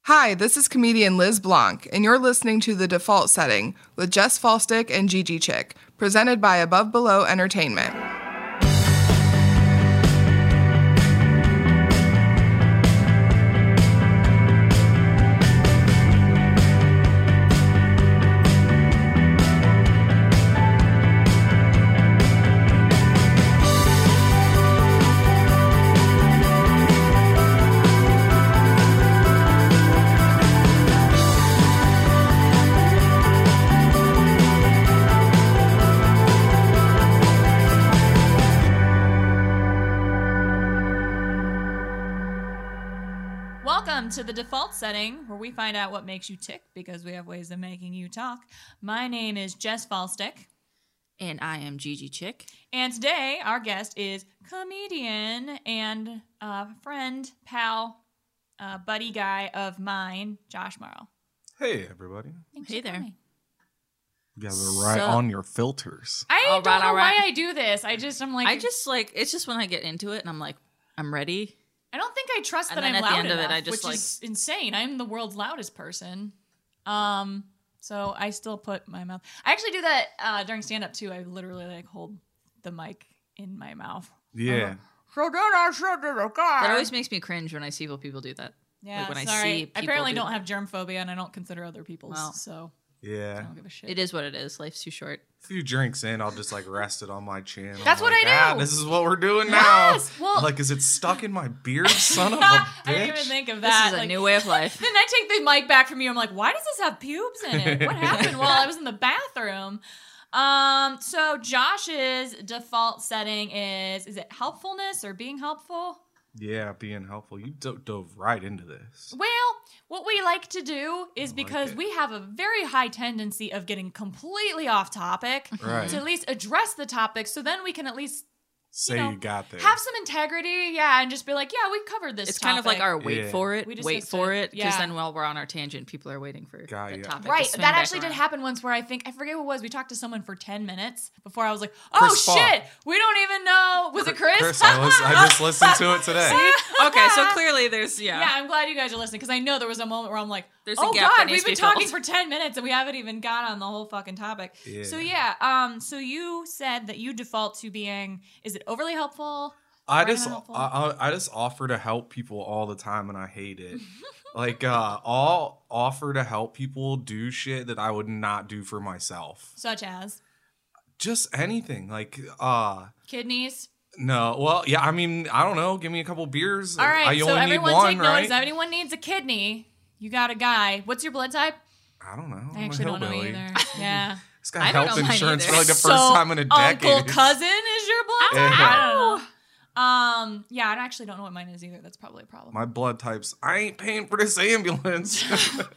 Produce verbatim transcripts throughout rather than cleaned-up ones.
Hi, this is comedian Liz Blanc, and you're listening to The Default Setting with Jess Falstick and Gigi Chick, presented by Above Below Entertainment. To The Default Setting, where we find out what makes you tick because we have ways of making you talk. My name is Jess Falstick. And I am Gigi Chick. And today, our guest is comedian and uh, friend, pal, uh, buddy guy of mine, Josh Morrow. Hey, everybody. Thanks hey for there. coming. You guys are right So- on your filters. I All don't right, know all right. why I do this. I just, I'm like... I just like, it's just when I get into it and I'm like, I'm ready. I don't think I trust And that then I'm at the loud end of it, enough, I just, which like- is insane. I'm the world's loudest person. Um, so I still put my mouth... I actually do that uh, during stand-up, too. I literally, like, hold the mic in my mouth. Yeah. So then I said to the guy... That always makes me cringe when I see people people do that. Yeah, like when I sorry. see I people apparently do don't that. have germ phobia, and I don't consider other people's, Well. so I Yeah. don't give a shit. It is what it is. Life's too short. A few drinks in, I'll just like rest it on my chin. That's I'm what like, I Ah, do. this is what we're doing Yes! now. Well- like, is it stuck in my beard, son of a I bitch? didn't even think of This that. is a Like, new way of life. then I take the mic back from you. I'm like, why does this have pubes in it? What happened while I was in the bathroom? Um, so Josh's default setting is, is it helpfulness or being helpful? Yeah, being helpful. You do- dove right into this. Well, what we like to do is like because it. we have a very high tendency of getting completely off topic Right. to at least address the topic, so then we can at least Say know, you got this. have some integrity, yeah, and just be like, yeah, we covered this It's kind of like topic. our wait Yeah. for it, We just wait missed for it. it, because Yeah. then while we're on our tangent, people are waiting for Got the ya. topic. to Right, swing that back actually did around. happen once where I think, I forget what it was, we talked to someone for ten minutes before I was like, oh Chris Paul. shit, we don't even know, was it Chris? Chris, I, lis- I just listened to it today. Okay, so clearly there's, yeah. Yeah, I'm glad you guys are listening, because I know there was a moment where I'm like, There's a oh gap that god, needs we've to been be talking filled. for ten minutes and we haven't even got on the whole fucking topic. Yeah. So yeah, um, so you said that you default to being, is it overly helpful? I Right just on helpful. I, I I just offer to help people all the time and I hate it. like uh I'll offer to help people do shit that I would not do for myself. Such as Just anything. Like uh kidneys. no, well, yeah, I mean, I don't know. Give me a couple beers. All right, I so only everyone need one, take right? notice. If anyone needs a kidney, you got a guy. What's your blood type? I don't know. I I'm a actually don't know hillbilly. either. Yeah. It's got I don't health know mine insurance either. for like the first So, time in a decade. Uncle cousin is your blood type? Yeah. I don't know. Um, yeah, I actually don't know what mine is either. That's probably a problem. My blood types. I ain't paying for this ambulance.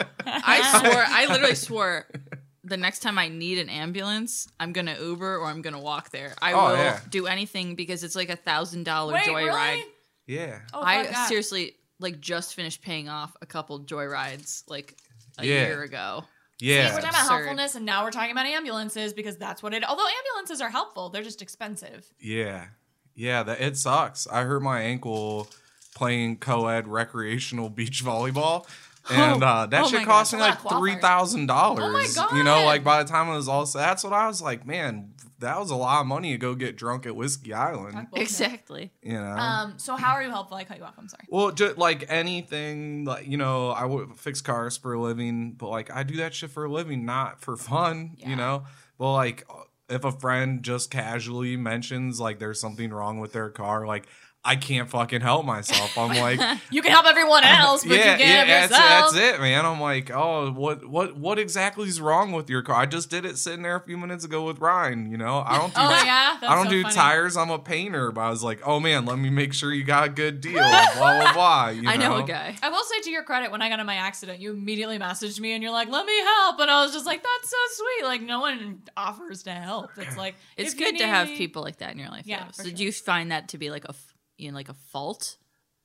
I swore, I literally swore, the next time I need an ambulance, I'm gonna Uber or I'm gonna walk there. I Oh, will yeah. do anything because it's like a thousand dollar Wait, joyride. really? yeah. Oh, I fuck that. seriously like just finished paying off a couple joyrides like a Yeah. year ago. Yeah. See, we're talking about Absurd. helpfulness, and now we're talking about ambulances because that's what it. Although ambulances are helpful, they're just expensive. Yeah. Yeah, that it sucks. I hurt my ankle playing co-ed recreational beach volleyball. And uh, that Oh my shit God, cost me a lot like of qualifiers. three thousand dollars. Oh my God. You know, like by the time it was all set, that's what I was like, man, that was a lot of money to go get drunk at Whiskey Island. Talk bullshit. Exactly. You know? Um. So how are you helpful? I cut you off. I'm sorry. Well, just like anything, like, you know, I would fix cars for a living, but like I do that shit for a living, not for fun, Yeah. you know? But like if a friend just casually mentions like there's something wrong with their car, like I can't fucking help myself. I'm like, You can help everyone else, but yeah, you can't yeah, help that's, yourself. that's it, man. I'm like, oh, what, what, what exactly is wrong with your car? I just did it sitting there a few minutes ago with Ryan. You know, I don't do, Oh yeah, that's I don't so do funny. tires. I'm a painter, but I was like, oh man, let me make sure you got a good deal. blah blah blah. You I know a guy. I will say to your credit, when I got in my accident, you immediately messaged me and you're like, "Let me help," and I was just like, "That's so sweet." Like no one offers to help. It's like It's if you good to need have me- people like that in your life. Yeah, though. for So do sure. you find that to be like a f- you know, like a fault?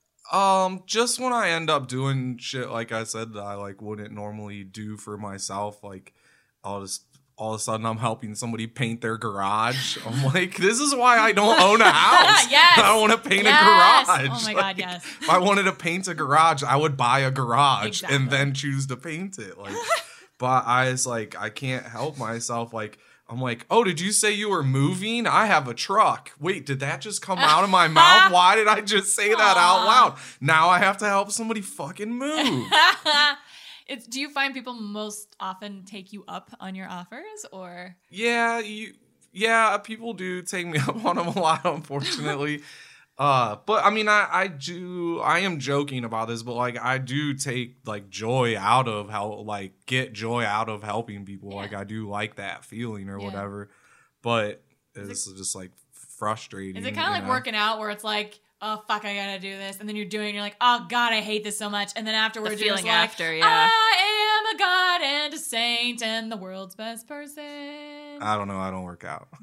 Um, just when I end up doing shit like I said that I like wouldn't normally do for myself, like I'll just all of a sudden I'm helping somebody paint their garage. I'm like, this is why I don't own a house. Yes. I don't want to paint Yes. a garage. Oh my Like, God, yes. If I wanted to paint a garage, I would buy a garage Exactly. and then choose to paint it. Like, but I was like, I can't help myself. Like, I'm like, oh, did you say you were moving? I have a truck. Wait, did that just come out of my mouth? Why did I just say that out loud? Now I have to help somebody fucking move. It's, do you find people most often take you up on your offers, or? Yeah, you. Yeah, people do take me up on them a lot, unfortunately. uh, but I mean, I, I do. I am joking about this, but like, I do take like joy out of how, like, get joy out of helping people. Yeah. Like, I do like that feeling or Yeah. whatever. But Is it's just like frustrating. Is it kind of you like know? working out where it's like, oh fuck, I gotta do this, and then you're doing, it, you're like, oh god, I hate this so much, and then afterwards The you're just feeling like, after, yeah. I am a god and a saint and the world's best person. I don't know. I don't work out.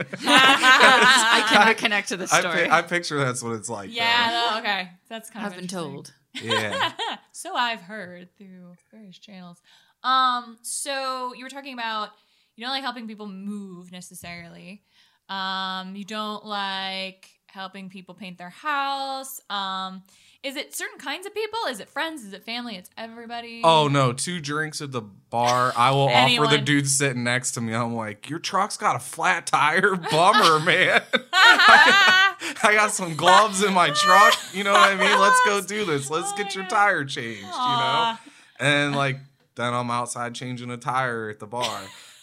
I cannot connect to the I, story. pi- I picture that's what it's like. yeah, no, okay, that's kind I've of been interesting. told. though. Yeah. So I've heard through various channels. Um, so you were talking about you don't like helping people move necessarily. Um, you don't like helping people paint their house. Um, is it certain kinds of people? Is it friends? Is it family? It's everybody. Oh no, two drinks at the bar. I will offer the Anyone. dude sitting next to me. I'm like, your truck's got a flat tire. Bummer, man. I got some gloves in my truck. You know what I mean? Let's go do this. Let's Oh get my your God. tire changed, you know? Aw. And like, then I'm outside changing a tire at the bar.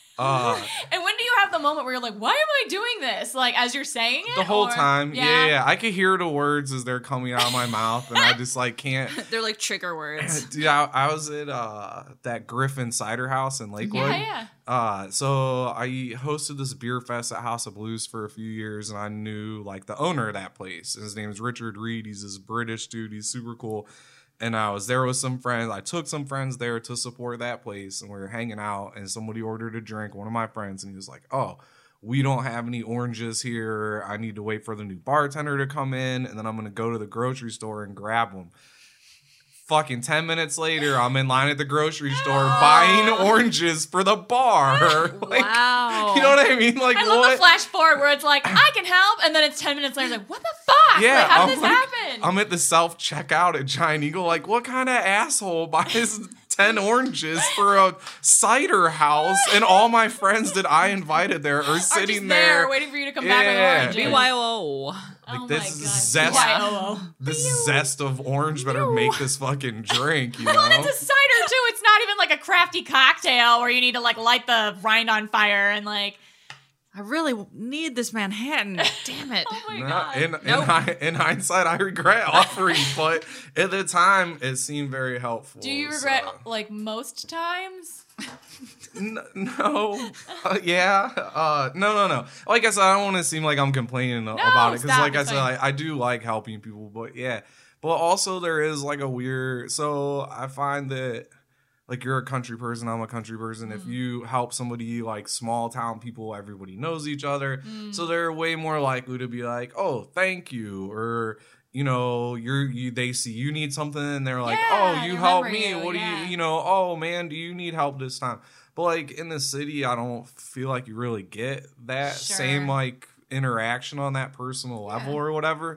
Uh, And when do you have the moment where you're like, why am I doing this? Like as you're saying it? the whole or- time. Yeah. yeah, yeah. I could hear the words as they're coming out of my mouth, and I just like can't. They're like trigger words. Dude, I, I was at uh, that Griffin Cider House in Lakewood. Yeah, yeah. Uh, so I hosted this beer fest at House of Blues for a few years, and I knew like the owner of that place. His name is Richard Reed. He's this British dude. He's super cool. And I was there with some friends. I took some friends there to support that place, and we were hanging out. And somebody ordered a drink, one of my friends, and he was like, "Oh, we don't have any oranges here. I need to wait for the new bartender to come in, and then I'm gonna go to the grocery store and grab them." Fucking ten minutes later, I'm in line at the grocery store buying oranges for the bar. Like, Wow. you know what I mean? Like, I love what? the flash forward where it's like, I can help, and then it's ten minutes later, it's like, what the fuck? Yeah, Like, how I'm did this like- happen? I'm at the self checkout at Giant Eagle. Like, what kind of asshole buys ten oranges for a cider house? And all my friends that I invited there are Are sitting just there, there. waiting for you to come back with Yeah. oranges. B Y O. Like, Oh this my God. zest- B Y O O. This zest of orange better make this fucking drink, you know? Well, and it's a cider too. It's not even like a crafty cocktail where you need to like light the rind on fire and like. I really need this Manhattan. Damn it. Oh my No, god. in, in, Nope. hi- in hindsight, I regret offering, but at the time, it seemed very helpful. Do you regret so- like most times? N- no, uh, yeah, uh, no, no, no. Like I said, I don't want to seem like I'm complaining about it because, stop, like I it's said, fine. I, I do like helping people, but yeah, but also there is like a weird. So I find that like you're a country person, I'm a country person. Mm. If you help somebody like small town people, everybody knows each other, Mm. so they're way more likely to be like, oh, thank you, or. You know, you're you. They see you need something, and they're like, Yeah, "Oh, you they help remember me. you, What do yeah. you, you know? Oh man, do you need help this time?" But like in the city, I don't feel like you really get that Sure. same like interaction on that personal level Yeah. or whatever.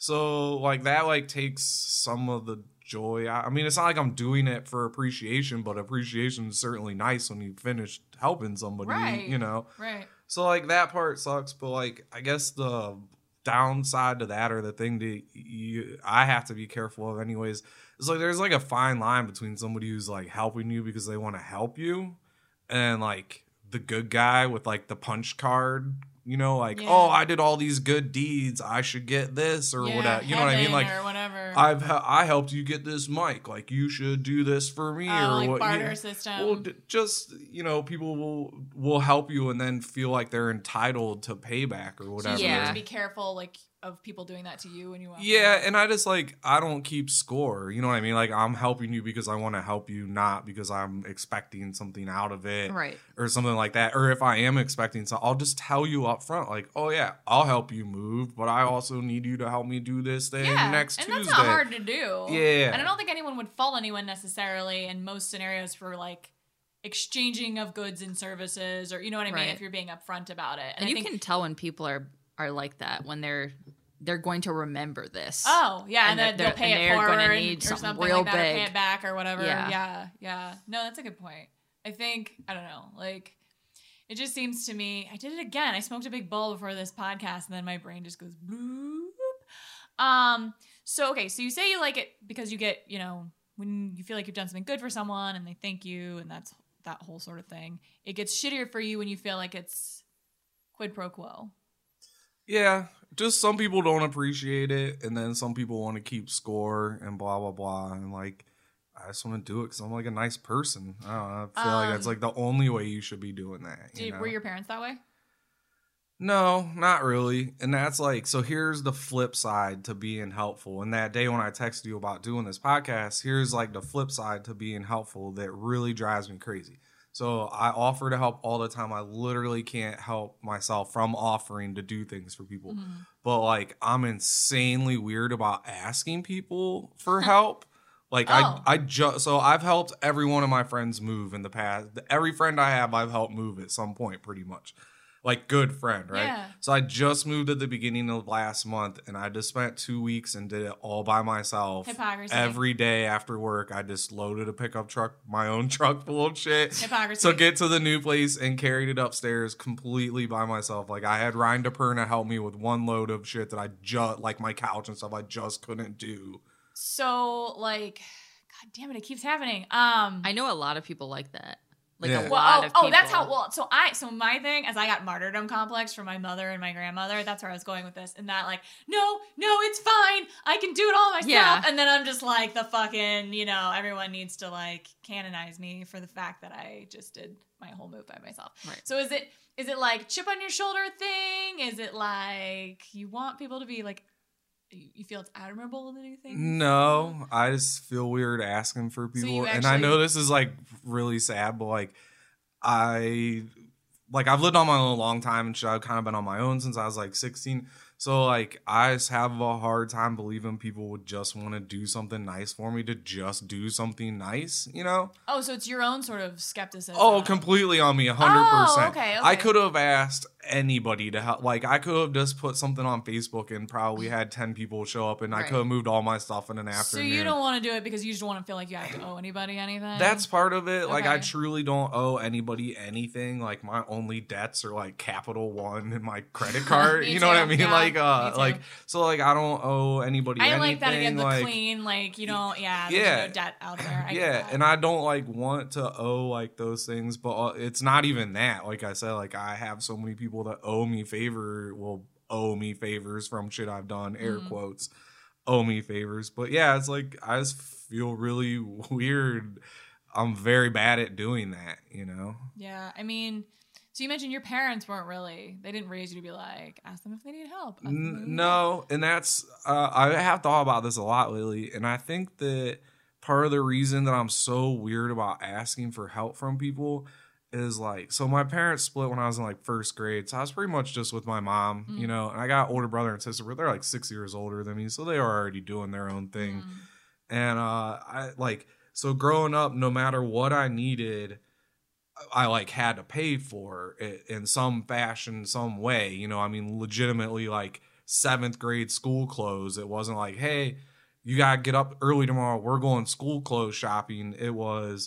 So like that like takes some of the joy. I, I mean, it's not like I'm doing it for appreciation, but appreciation is certainly nice when you finish helping somebody. Right. You know. Right. So like that part sucks, but like I guess the downside to that, or the thing that you I have to be careful of anyways, is like there's like a fine line between somebody who's like helping you because they want to help you and like the good guy with like the punch card, you know, like, Yeah. oh, I did all these good deeds, I should get this or Yeah, whatever. You know what I mean? heaven Like or whatever. I've he- I helped you get this mic, like you should do this for me Oh, or like what. barter yeah. system. Well, d- just you know, people will will help you and then feel like they're entitled to payback or So whatever. you have Yeah. to be careful, like, of people doing that to you when you want. Yeah, and I just like I don't keep score. You know what I mean? Like I'm helping you because I want to help you, not because I'm expecting something out of it, Right. or something like that. Or if I am expecting something, I'll just tell you up front, like, oh yeah, I'll help you move, but I also need you to help me do this thing Yeah, next and Tuesday. that's not hard to do. Yeah. And I don't think anyone would fault anyone necessarily in most scenarios for like exchanging of goods and services, or you know what I mean, Right. if you're being upfront about it. And I you think, can tell when people are are like that, when they're they're going to remember this. oh yeah, and, and then they're- they'll pay and it they're forward gonna and- need or something something real like that, or pay big. it back or whatever. Yeah. yeah, yeah. No, that's a good point. I think I don't know, like. It just seems to me, I did it again. I smoked a big bowl before this podcast, and then my brain just goes bloop. Um. So okay, so you say you like it because you get, you know, when you feel like you've done something good for someone and they thank you, and that's that whole sort of thing. It gets shittier for you when you feel like it's quid pro quo. Yeah, just some people don't appreciate it, and then some people want to keep score and blah blah blah, and like I just want to do it because I'm like a nice person. I don't know. I feel like that's Um, like the only way you should be doing that. You Did, know? were your parents that way? No, not really. And that's like, so here's the flip side to being helpful. And that day when I texted you about doing this podcast, here's like the flip side to being helpful that really drives me crazy. So I offer to help all the time. I literally can't help myself from offering to do things for people. Mm-hmm. But like, I'm insanely weird about asking people for help. Like Oh. I, I just, so I've helped every one of my friends move in the past. Every friend I have, I've helped move at some point, pretty much. Like good friend, right? Yeah. So I just moved at the beginning of last month, and I just spent two weeks and did it all by myself. Hypocrisy. Every day after work, I just loaded a pickup truck, my own truck full of shit. Hypocrisy. Took it to the new place and carried it upstairs completely by myself. Like I had Ryan DePerna help me with one load of shit that I just, like my couch and stuff, I just couldn't do. So like, God damn it, it keeps happening. Um, I know a lot of people like that. Like Yeah. a Well, lot oh, of oh, people. that's how. Well, so I, so my thing is, I got martyrdom complex from my mother and my grandmother. That's where I was going with this, and that like, no, no, it's fine. I can do it all myself. Yeah. And then I'm just like the fucking, you know, everyone needs to like canonize me for the fact that I just did my whole move by myself. Right. So is it, is it like chip on your shoulder thing? Is it like you want people to be like, you you feel it's admirable to do things? No, I just feel weird asking for you people. And I actually- know this is like really sad, but like I like I've lived on my own a long time and shit. I've kind of been on my own since I was like sixteen. So like I just have a hard time believing people would just want to do something nice for me to just do something nice, you know? Oh, so it's your own sort of skepticism. Oh, completely on me, a hundred Oh, percent. okay, I okay. could have asked anybody to help. Like, I could have just put something on Facebook and probably had ten people show up, and I Right. could have moved all my stuff in an So afternoon. you don't want to do it because you just want to feel like you have to owe anybody anything? That's part of it. Like, I Okay. truly don't owe anybody anything. Like, my only debts are like Capital One and my credit card. Me you know what I too, mean? yeah, like, uh, me too. like so, like I don't owe anybody I anything. like that again, the like, clean, like, you know, yeah, there's Yeah. no debt out there. I get yeah, that. and I don't like want to owe like those things, but uh, it's not even that. Like I said, like I have so many people that owe me favor, will owe me favors from shit I've done, air Mhm. quotes, owe me favors. But yeah, it's like I just feel really weird. I'm very bad at doing that, you know. Yeah, I mean, so you mentioned your parents weren't really, they didn't raise you to be like, ask them if they need help. ask them if they N- need no, and that's uh, I have thought about this a lot lately, and I think that part of the reason that I'm so weird about asking for help from people is like, so my parents split when I was in like first grade, so I was pretty much just with my mom, Mm. you know, and I got older brother and sister, but they're like six years older than me, so they are already doing their own thing, Mm. and uh, I like so growing up, no matter what I needed, I like had to pay for it in some fashion, some way. You know, I mean, legitimately, like seventh grade school clothes. It wasn't like, hey, you gotta get up early tomorrow. We're going school clothes shopping. It was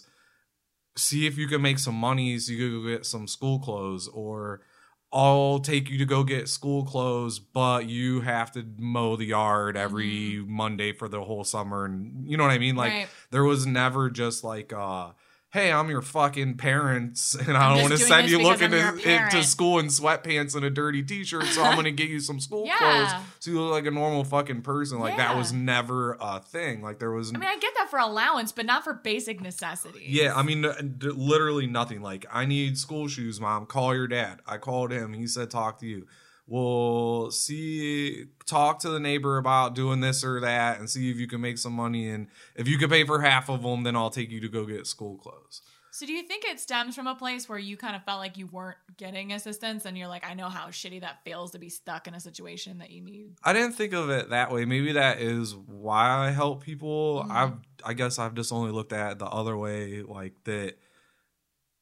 see if you can make some money so you can go get some school clothes, or I'll take you to go get school clothes, but you have to mow the yard every Monday for the whole summer. And you know what I mean? Like Right. there was never just like, uh, hey, I'm your fucking parents, and I I'm don't just want to doing send this you because looking I'm your into, parent. into school in sweatpants and a dirty t-shirt, so I'm going to get you some school Yeah. clothes so you look like a normal fucking person. Like that Yeah. was never a thing. Like there was I mean, I get that for allowance, but not for basic necessities. yeah, I mean, uh, d- literally nothing. Like, I need school shoes, Mom. Call your dad. I called him. He said, talk to you. Well, see, talk to the neighbor about doing this or that and see if you can make some money. And if you can pay for half of them, then I'll take you to go get school clothes. So do you think it stems from a place where you kind of felt like you weren't getting assistance and you're like, I know how shitty that feels to be stuck in a situation that you need? I didn't think of it that way. Maybe that is why I help people. Mhm. I've, I guess I've just only looked at it the other way, like that.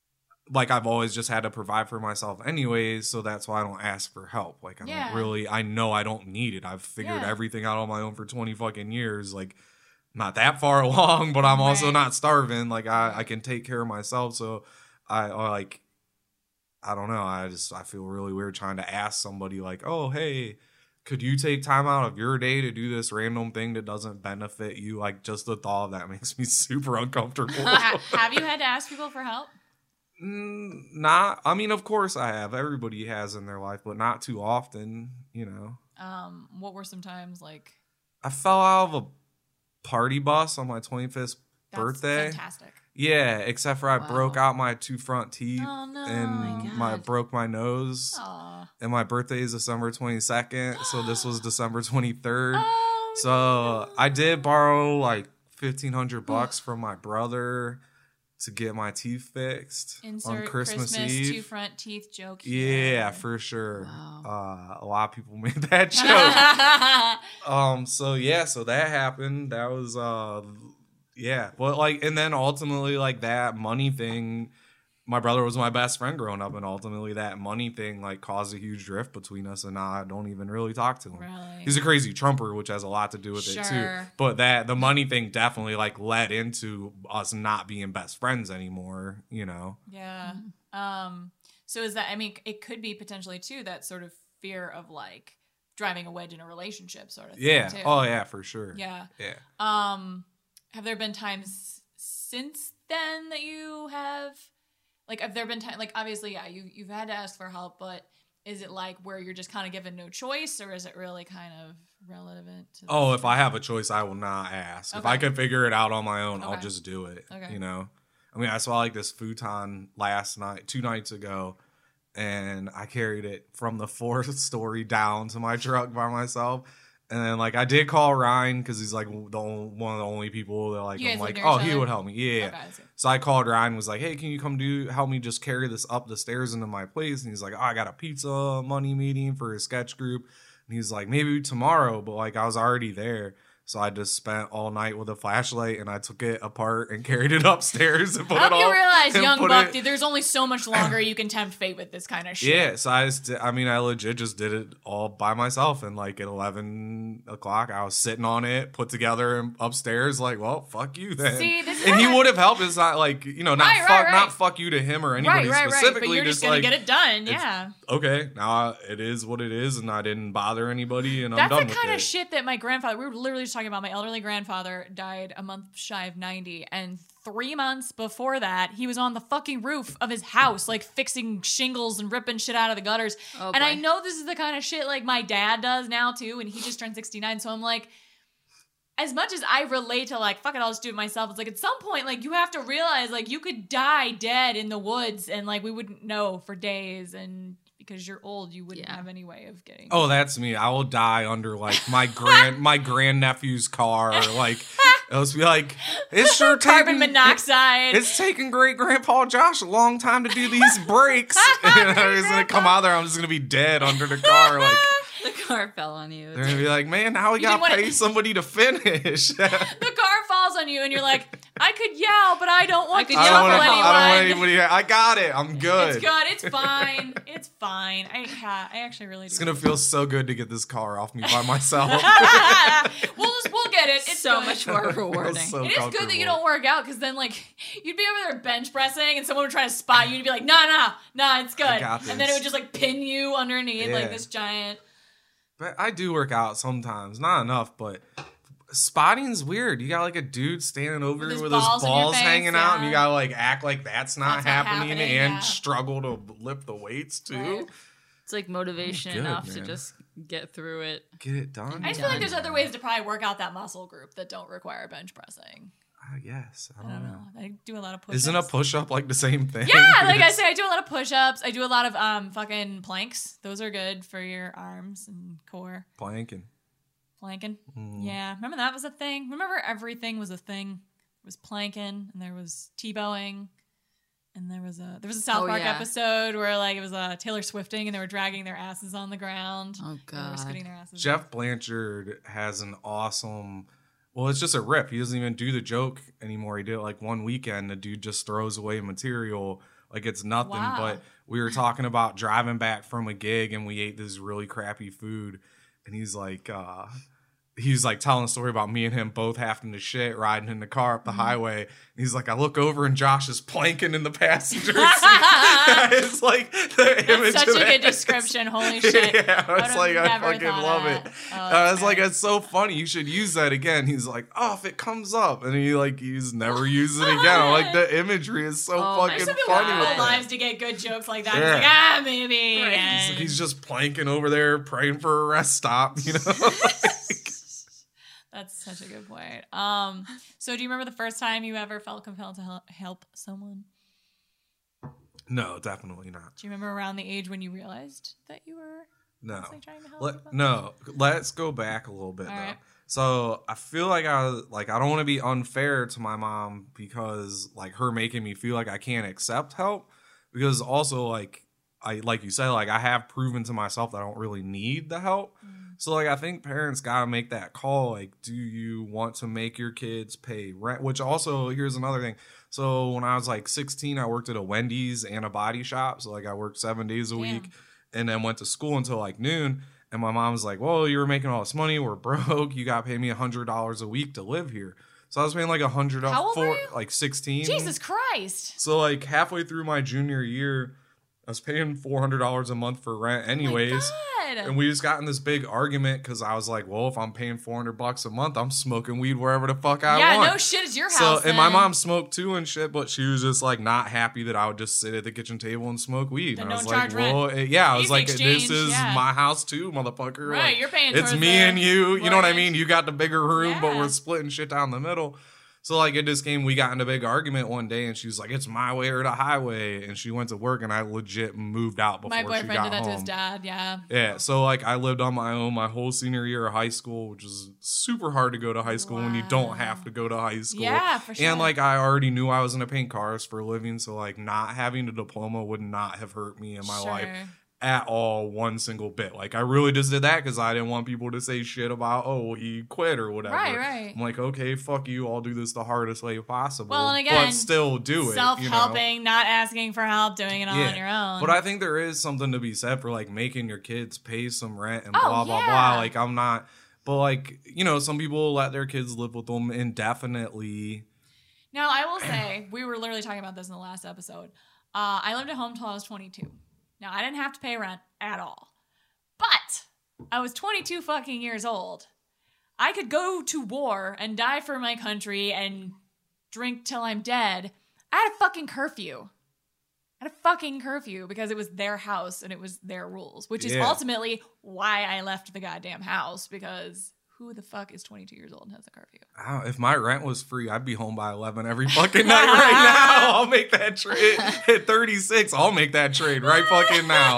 like I've always just had to provide for myself anyways, so that's why I don't ask for help. Like I Yeah. don't really, I know I don't need it. I've figured Yeah. everything out on my own for twenty fucking years. Like not that far along, but I'm also Right. not starving. Like I, I can take care of myself. So I, I like, I don't know. I just, I feel really weird trying to ask somebody like, oh, hey, could you take time out of your day to do this random thing that doesn't benefit you? Like just the thought of that makes me super uncomfortable. Ha- have you had to ask people for help? Mm, not, I mean, of course I have. Everybody has in their life, but not too often, you know. Um, what were some times like I fell out of a party bus on my twenty-fifth that's birthday. fantastic. Yeah, except for I Wow. broke out my two front teeth Oh, no. and Oh my my God. broke my nose. Aw. And my birthday is December twenty-second, so this was December twenty-third. Oh, So no. I did borrow like fifteen hundred bucks from my brother to get my teeth fixed Insert on Christmas, Christmas Eve. two front teeth joke. Yeah, here. for sure. Wow. Uh, a lot of people made that joke. um. So yeah. So that happened. That was uh. Yeah. But like, and then ultimately, like that money thing. My brother was my best friend growing up, and ultimately that money thing like caused a huge drift between us, and now I don't even really talk to him. Really? He's a crazy Trumper, which has a lot to do with it too. Sure. But that the money thing definitely like led into us not being best friends anymore. You know. Yeah. Um. So is that? I mean, it could be potentially too that sort of fear of like driving a wedge in a relationship, sort of. Thing Yeah. Too. Oh yeah, for sure. Yeah. Yeah. Um. Have there been times since then that you have, like, have there been time? Like, obviously, yeah, you you've had to ask for help, but is it like where you're just kind of given no choice, or is it really kind of relevant to? Oh, this? if I have a choice, I will not ask. If Okay. I can figure it out on my own, I'll Okay. just do it. Okay. You know? I mean, I saw like this futon last night, two nights ago, and I carried it from the fourth story down to my truck by myself. And then, like, I did call Ryan because he's like the only, one of the only people that like You I'm guys live like, near oh, each he other? would help me. Yeah. Okay, I see. So I called Ryan, was like, hey, can you come do help me just carry this up the stairs into my place? And he's like, oh, I got a pizza money meeting for a sketch group. And he's like, maybe tomorrow, but like I was already there. So I just spent all night with a flashlight and I took it apart and carried it upstairs and put I it hope all. you realize, and young put buck, it- dude, there's only so much longer you can tempt fate with this kind of shit. Yeah, so I just, I mean, I legit just did it all by myself. And like at eleven o'clock, I was sitting on it, put together and upstairs, like, well, fuck you then. See, this is and he what- would have helped. It's not like, you know, not Right, fuck, right, right. not fuck you to him or anybody Right, right, right. specifically. But you're just, just gonna like, get it done. it's- Yeah. okay, now it is what it is, and I didn't bother anybody, and I'm That's done the with kind it. of shit that my grandfather, we were literally just talking about my elderly grandfather died a month shy of ninety. And three months before that, he was on the fucking roof of his house, like fixing shingles and ripping shit out of the gutters. Oh, and I boy. know this is the kind of shit like my dad does now too. And he just turned sixty-nine. So I'm like, as much as I relate to like, fuck it, I'll just do it myself. It's like at some point, like you have to realize like you could die dead in the woods and like we wouldn't know for days. And because you're old, you wouldn't Yeah. have any way of getting. Oh, that's me. I will die under like my grand my grandnephew's car. Like it'll just be like it's sure Carbon taking monoxide. It's taking great grandpa Josh a long time to do these brakes. And I'm just gonna come out there. I'm just gonna be dead under the car. Like The car fell on you. they're gonna be like, man, now we You gotta didn't wanna- pay somebody to finish. The car falls on you and you're like, I could yell, but I don't want I could to I yell don't trouble want for anyone. help. I don't want anybody. I got it. I'm good. It's good. It's fine. It's fine. I yeah, I actually really do. It's gonna feel so good to get this car off me by myself. we'll just we'll get it. It's so good. much more rewarding. So It is good that you comfortable. don't work out because then like you'd be over there bench pressing and someone would try to spot you and you'd be like, nah, nah, nah, it's good. got And then it this. would just like pin you underneath like Yeah. this giant. But I do work out sometimes, not enough, but spotting's weird. You got like a dude standing over With his with his balls balls, in your face, hanging out, and yeah. you gotta like act like that's not That's not happening, happening, and yeah. struggle to lift the weights too. Right. It's like motivation Good, enough to man. just get through it. Get it done. I just feel like Done. there's other ways to probably work out that muscle group that don't require bench pressing. I guess I I don't, don't know. know. I do a lot of push-ups. Isn't a push up like the same thing? Yeah, like I It's- say, I do a lot of push-ups. I do a lot of um fucking planks. Those are good for your arms and core. planking. Planking. Mm. Yeah, remember that was a thing. Remember everything was a thing. There was planking, and there was T-bowing, and there was a there was a South Oh, Park yeah. episode where like it was uh, Taylor Swifting, and they were dragging their asses on the ground. Oh And they were god. scooting their asses. Jeff Blanchard has an awesome. Well, it's just a rip. He doesn't even do the joke anymore. He did it like one weekend. The dude just throws away material Like it's nothing. Wow. But we were talking about driving back from a gig and we ate this really crappy food. And he's like, uh, he's like telling a story about me and him both having to shit riding in the car up the Mm-hmm. highway. And he's like, I look over and Josh is planking in the passenger seat. It's like the image Such of a that. good description. Holy shit. Yeah, I it's would've like I never fucking thought of love that. it. Oh, I that's was like, great. it's so funny. You should use that again. He's like, oh, if it comes up, and he like he's never used it again. I'm like the imagery is so Oh my fucking Some people funny have with whole that. lives to get good jokes like that. Yeah. It's like, ah, maybe. Right. and- He's, like, he's just planking over there, praying for a rest stop. You know. That's such a good point. Um, so do you remember the first time you ever felt compelled to hel- help someone? No, definitely not. Do you remember around the age when you realized that you were No. honestly trying to help? Let, people? no, let's go back a little bit All though. right. So I feel like I like I don't want to be unfair to my mom because like her making me feel like I can't accept help because also like I like you said like I have proven to myself that I don't really need the help. Mm. So like I think parents gotta make that call. Like, do you want to make your kids pay rent? Which also here's another thing. So when I was like sixteen, I worked at a Wendy's and a body shop. So like I worked seven days a Damn. week, and then went to school until like noon. And my mom was like, "Well, you were making all this money. We're broke. You got to pay me a hundred dollars a week to live here." So I was paying like a hundred How old for were you? like sixteen. Jesus Christ. So like halfway through my junior year, I was paying four hundred dollars a month for rent, anyways. Oh my God. And we just got in this big argument because I was like, well, if I'm paying four hundred bucks a month, I'm smoking weed wherever the fuck I yeah, want. no shit, it's your So, house. and my then. mom smoked too and shit, but she was just like not happy that I would just sit at the kitchen table and smoke weed. Then and I was don't like, charge rent. well, it- yeah, I was Easy like, exchange, this is yeah. my house too, motherfucker. Right, Like, you're paying it's towards me the and you. You know what I mortgage. mean? You got the bigger room, but Yeah. we're splitting shit down the middle. So like it just came, we got in a big argument one day, and she was like, "It's my way or the highway," and she went to work, and I legit moved out before My she boyfriend got did that home. to his dad, yeah. Yeah, so like I lived on my own my whole senior year of high school, which is super hard to go to high school when you don't Wow. have to go to high school. Yeah, for sure. And like I already knew I was gonna paint cars for a living, so like not having a diploma would not have hurt me in my Sure. life at all, one single bit. Like I really just did that because I didn't want people to say shit about oh he quit or whatever. Right, right. I'm like, okay, fuck you. I'll do this the hardest way possible. Well, and again, but still do it. Self-helping, You know? not asking for help, doing it all on your own. But I think there is something to be said for like making your kids pay some rent and Oh, blah blah yeah. blah. Like I'm not, but like you know, some people let their kids live with them indefinitely. Now, I will say, we were literally talking about this in the last episode. Uh, I lived at home till I was twenty-two. Now, I didn't have to pay rent at all. But I was twenty-two fucking years old. I could go to war and die for my country and drink till I'm dead. I had a fucking curfew. I had a fucking curfew because it was their house and it was their rules, which is Yeah. ultimately why I left the goddamn house, because who the fuck is twenty-two years old and has a curfew? I don't- if my rent was free, I'd be home by eleven every fucking night right now. I'll make that trade at thirty-six. I'll make that trade right fucking now.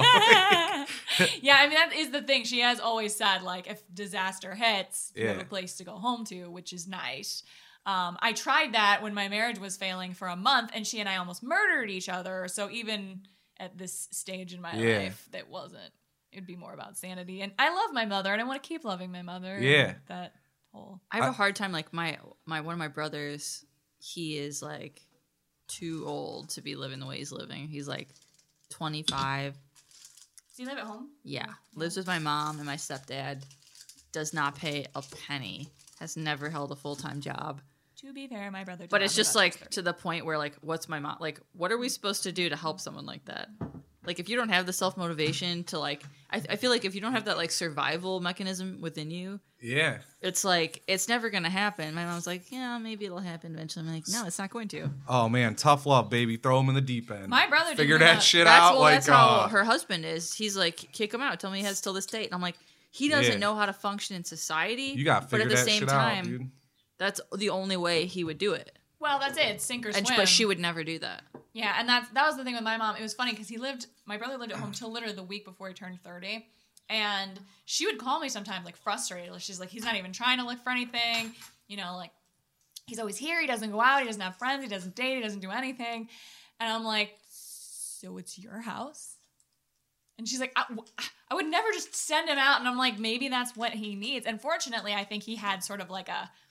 Yeah, I mean, that is the thing. She has always said, like, if disaster hits, you have Yeah. a place to go home to, which is nice. Um, I tried that when my marriage was failing for a month, and she and I almost murdered each other. So even at this stage in my Yeah. life, that wasn't. It'd be more about sanity. And I love my mother, and I want to keep loving my mother. Yeah. And that whole. I have a I- hard time. Like my my one of my brothers, he is like too old to be living the way he's living. He's like twenty-five. Do you live at home? Yeah, lives with my mom and my stepdad. Does not pay a penny. Has never held a full time job. To be fair, my brother. did But not it's live just at like thirty. to the point where like, what's my mom like? What are we supposed to do to help someone like that? Like if you don't have the self motivation to like, I, I feel like if you don't have that like survival mechanism within you, Yeah. it's like it's never gonna happen. My mom's like, yeah, maybe it'll happen eventually. I'm like, no, it's not going to. Oh man, tough love, baby. Throw him in the deep end. My brother didn't figure live that at- shit That's out. well, like that's how uh, her husband is. He's like, kick him out. Tell me he has till this date. And I'm like, he doesn't Yeah. know how to function in society. you got to but figure at the that same shit time, out, dude. that's the only way he would do it. Well, that's it. It's sink or And swim. but she would never do that. Yeah, and that's that was the thing with my mom. It was funny because he lived. My brother lived at home till literally the week before he turned thirty, and she would call me sometimes like frustrated. Like, she's like, he's not even trying to look for anything. You know, like he's always here. He doesn't go out. He doesn't have friends. He doesn't date. He doesn't do anything. And I'm like, so it's your house? And she's like, I, I would never just send him out. And I'm like, maybe that's what he needs. And fortunately, I think he had sort of like a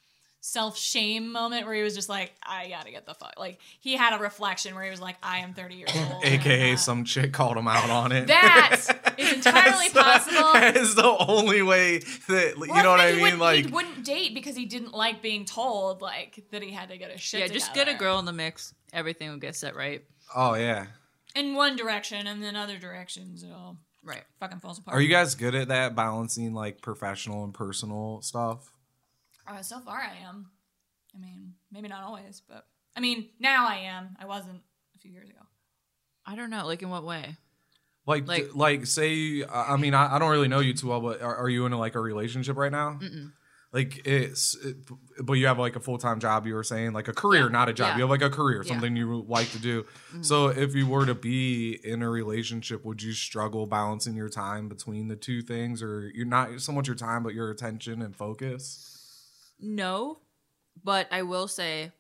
self-shame moment where he was just like, I gotta get the fuck. Like, he had a reflection where he was like, I am thirty years old. A K A and, uh, some chick called him out on it. That is entirely That's the- possible. That is the only way that, you Well, know what he I mean? wouldn't- Like, he wouldn't date because he didn't like being told, like, that he had to get a shit Yeah, together. just get a girl in the mix. Everything will get set right. oh, yeah. in one direction, and then other directions, it all Right. fucking falls apart. Are you guys good at that, balancing like professional and personal stuff? Uh, so far, I am. I mean, maybe not always, but I mean, now I am. I wasn't a few years ago. I don't know. Like, in what way? Like, Like- d- like, say, I I mean, I, I don't really know you too well, but are, are you in like a relationship right now? Mm-mm. Like, it's, it, but you have like a full time job. You were saying like a career, Yeah. not a job. Yeah. You have like a career, Yeah. something you like to do. Mm-hmm. So, if you were to be in a relationship, would you struggle balancing your time between the two things, or you're not so much your time, but your attention and focus? No, but I will say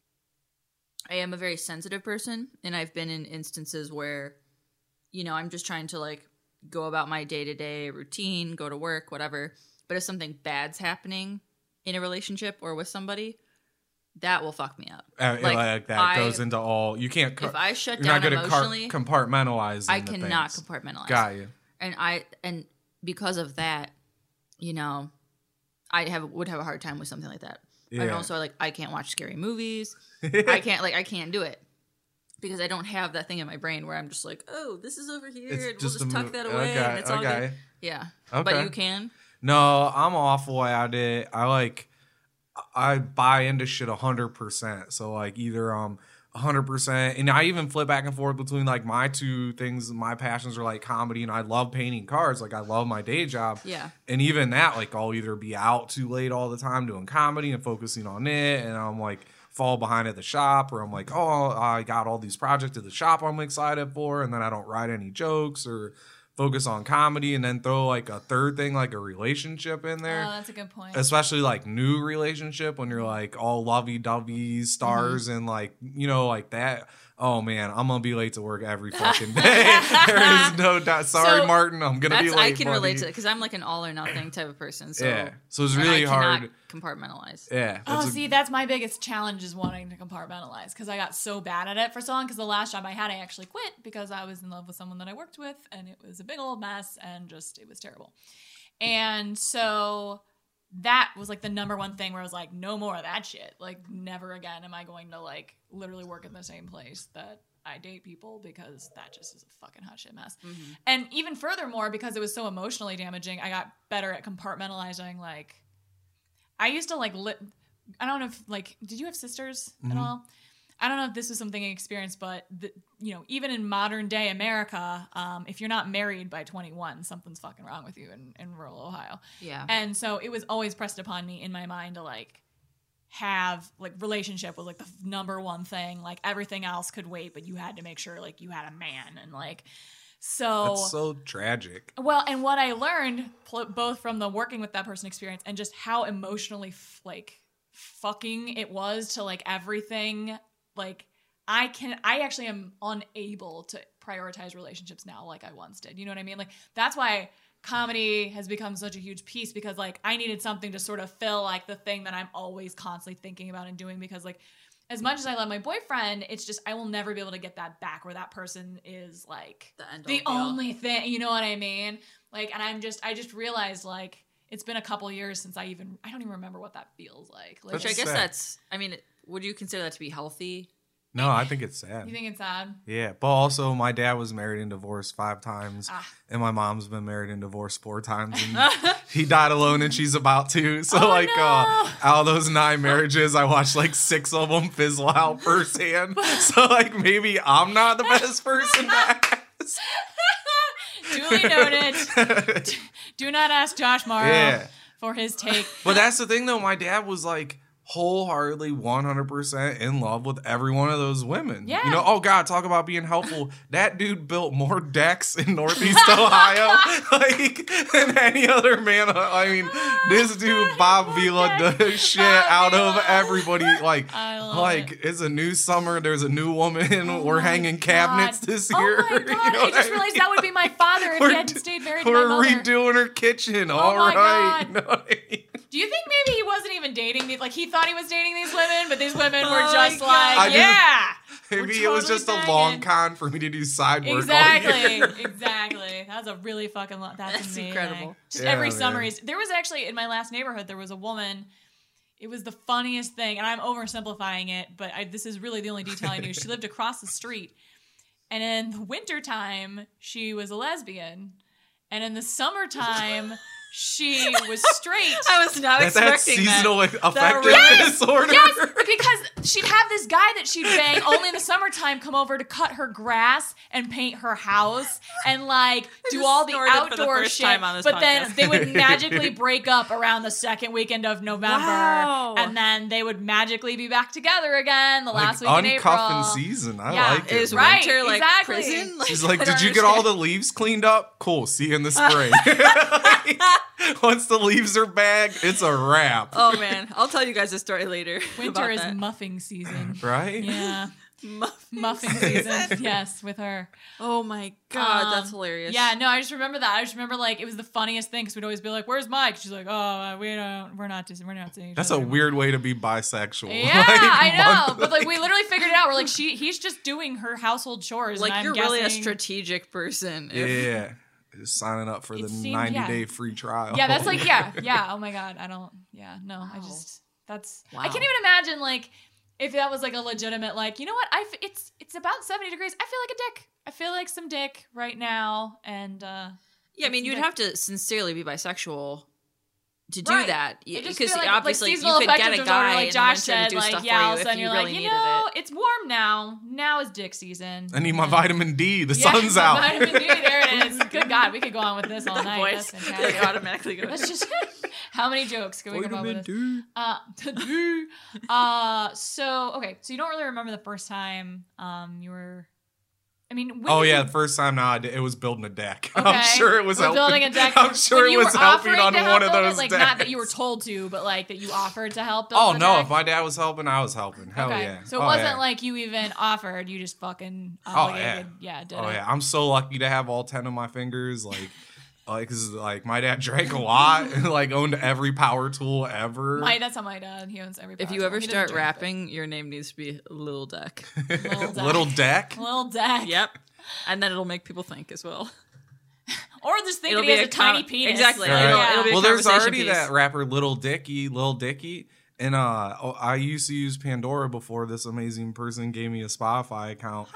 I am a very sensitive person, and I've been in instances where, you know, I'm just trying to like go about my day to day routine, go to work, whatever. But if something bad's happening in a relationship or with somebody, that will fuck me up. Uh, like, Like, that I- goes into all. You can't. co- If I shut you're not down good at car- emotionally, compartmentalize. I into cannot things. compartmentalize. Got you. And I and because of that, you know, I have would have a hard time with something like that. And Yeah. also, like, I can't watch scary movies. I can't like I can't do it because I don't have that thing in my brain where I'm just like, oh, this is over here, It's and we'll just just a tuck mo- that away, okay, and it's all okay. good. Yeah, Okay. but you can. No, I'm awful at it. I like I buy into shit a hundred percent. So like either um a hundred percent, and I even flip back and forth between like my two things. My passions are like comedy, and I love painting cards. Like I love my day job. Yeah. And even that, like I'll either be out too late all the time doing comedy and focusing on it, and I'm like fall behind at the shop, or I'm like, oh, I got all these projects at the shop I'm excited for, and then I don't write any jokes or focus on comedy, and then throw like a third thing like a relationship in there. Oh, that's a good point. Especially like new relationship when you're like all lovey-dovey stars Mm-hmm. and like, you know, like that. Oh man, I'm gonna be late to work every fucking day. There is no doubt. Sorry, So, Martin, I'm gonna be That's late. I can buddy. relate to it because I'm like an all or nothing type of person. So Yeah. So it's and really I cannot hard. compartmentalize. Yeah. Oh, that's a- see, that's my biggest challenge is wanting to compartmentalize because I got so bad at it for so long. Because the last job I had, I actually quit because I was in love with someone that I worked with, and it was a big old mess, and just it was terrible. And so that was like the number one thing where I was like, no more of that shit. Like, never again am I going to like literally work in the same place that I date people because that just is a fucking hot shit mess. Mm-hmm. And even furthermore, because it was so emotionally damaging, I got better at compartmentalizing. Like, I used to like li- I don't know if like did you have sisters Mm-hmm. at all? I don't know if this was something you experienced, but the, you know, even in modern day America, um, if you're not married by twenty-one, something's fucking wrong with you in, in rural Ohio. Yeah. And so it was always pressed upon me in my mind to like have like relationship was like the f- number one thing. Like everything else could wait, but you had to make sure like you had a man and like so. That's so tragic. Well, and what I learned pl- both from the working with that person experience and just how emotionally f- like fucking it was to like everything. Like I can, I actually am unable to prioritize relationships now like I once did. You know what I mean? Like that's why comedy has become such a huge piece because like I needed something to sort of fill like the thing that I'm always constantly thinking about and doing because like as much as I love my boyfriend, it's just I will never be able to get that back where that person is like The end all the be all. only thing, you know what I mean? Like, and I'm just, I just realized like it's been a couple years since I even, I don't even remember what that feels like. Like, Which I That's guess sad. that's. I mean, would you consider that to be healthy? No, I think it's sad. you think it's sad? Yeah, but also my dad was married and divorced five times, Ah. and my mom's been married and divorced four times, and he died alone, and she's about to. So Oh, like, no. uh, out of those nine marriages, I watched like six of them fizzle out firsthand. So like, maybe I'm not the best person to ask. Duly noted. Do not ask Josh Morrow Yeah. for his take. But that's the thing, though. My dad was like wholeheartedly one hundred percent in love with every one of those women. Yeah. You know, oh God, talk about being helpful. That dude built more decks in Northeast Ohio like than any other man. I mean, this dude, Bob Vila, Deck. does shit Bob out Vila. of everybody. Like, I love like it. it's a new summer. There's a new woman. Oh We're my hanging God. cabinets this Oh year. my You God. know I what just mean? realized that would be my father if We're he hadn't d- stayed married to my We're mother. redoing her kitchen. All my right. God. You know what I mean? Do you think maybe he wasn't even dating these? Like he thought he was dating these women, but these women were Oh just my like, God. yeah, Maybe we're it was totally just a banging. long con for me to do side work all Exactly, year. exactly. That's a really fucking lot. That's, That's amazing. incredible. Just Yeah, every man. summer, he's, there was actually in my last neighborhood, there was a woman. It was the funniest thing, and I'm oversimplifying it, but I, this is really the only detail I knew. She lived across the street, and in the wintertime, she was a lesbian, and in the summertime, she was straight. I was not That, that's expecting seasonal that. affective Yes! disorder. Yes, because she'd have this guy that she'd bang only in the summertime come over to cut her grass and paint her house and like do just all the snorted for the outdoor first shit. time on this But then podcast. they would magically break up around the second weekend of November, Wow. and then they would magically be back together again the last Like week in April. uncuffing season. I Yeah. like it. Is man. Right, winter like exactly. prison? She's I like, don't did you get all understand. the leaves cleaned up? Cool. See you in the spring. Once the leaves are bagged, it's a wrap. Oh man, I'll tell you guys a story later. Winter about is that. muffing season. Right? Yeah, Muffin muffing season. Yes, with her. Oh my god, that's Um, hilarious. Yeah, no, I just remember that. I just remember like it was the funniest thing because we'd always be like, "Where's Mike?" She's like, "Oh, we don't. We're not. Just, we're not seeing each That's a other anymore." weird way to be bisexual. Yeah, Like, I know, month- but like we literally figured it out. We're like, she, he's just doing her household chores. like and I'm you're really a guessing- strategic person. Yeah, if- yeah. Just signing up for It the seemed- ninety yeah. day free trial. Yeah, that's like yeah, yeah. Oh my god, I don't. Yeah, no, I Wow. just that's. Wow. I can't even imagine like if that was like a legitimate like you know what I f- it's it's about seventy degrees. I feel like a dick. I feel like some dick right now, and uh Yeah, I mean, It's you'd like- have to sincerely be bisexual to do Right. that. I just Because feel like, obviously like you seasonal could get affective a disorder, guy like in Josh the winter said, to do like stuff yeah, all for of a you sudden if you're you really like, you needed know, it. it's warm now. Now is dick season. I need my Yeah. vitamin D. The Yeah, sun's my out. Vitamin D, there it is. Good God, we could go on with this all night. Voice That's like, fantastic. automatically goes. That's just how many jokes can we come up Vitamin with? D. Uh, to-do. uh, so okay, so you don't really remember the first time um you were. I mean, when Oh did yeah, you- the first time now I did, it was building a deck. Okay. I'm sure it was We're helping. building a deck. I'm sure When it you was were helping offering on to one help of build it, those like decks. not that you were told to, but like that you offered to help build. Oh the no, deck? if my dad was helping, I was helping. Hell okay. yeah. So it Oh, wasn't yeah. like you even offered. You just fucking Oh obligated. yeah. yeah, did Oh it. yeah. I'm so lucky to have all ten of my fingers. Like, like, cause like my dad drank a lot and like owned every power tool ever. My, that's how my dad. He owns every. If power you tool. ever He doesn't start drink, rapping, your name needs to be Lil Deck. Little deck. Little deck. but- Little deck. Yep. And then it'll make people think as well. Or just think It'll that he be has a a, tiny com- penis. exactly. Like, It'll- yeah. it'll be a Well, there's conversation already piece. that rapper Little Dicky, Lil Dicky, and uh, oh, I used to use Pandora before this amazing person gave me a Spotify account.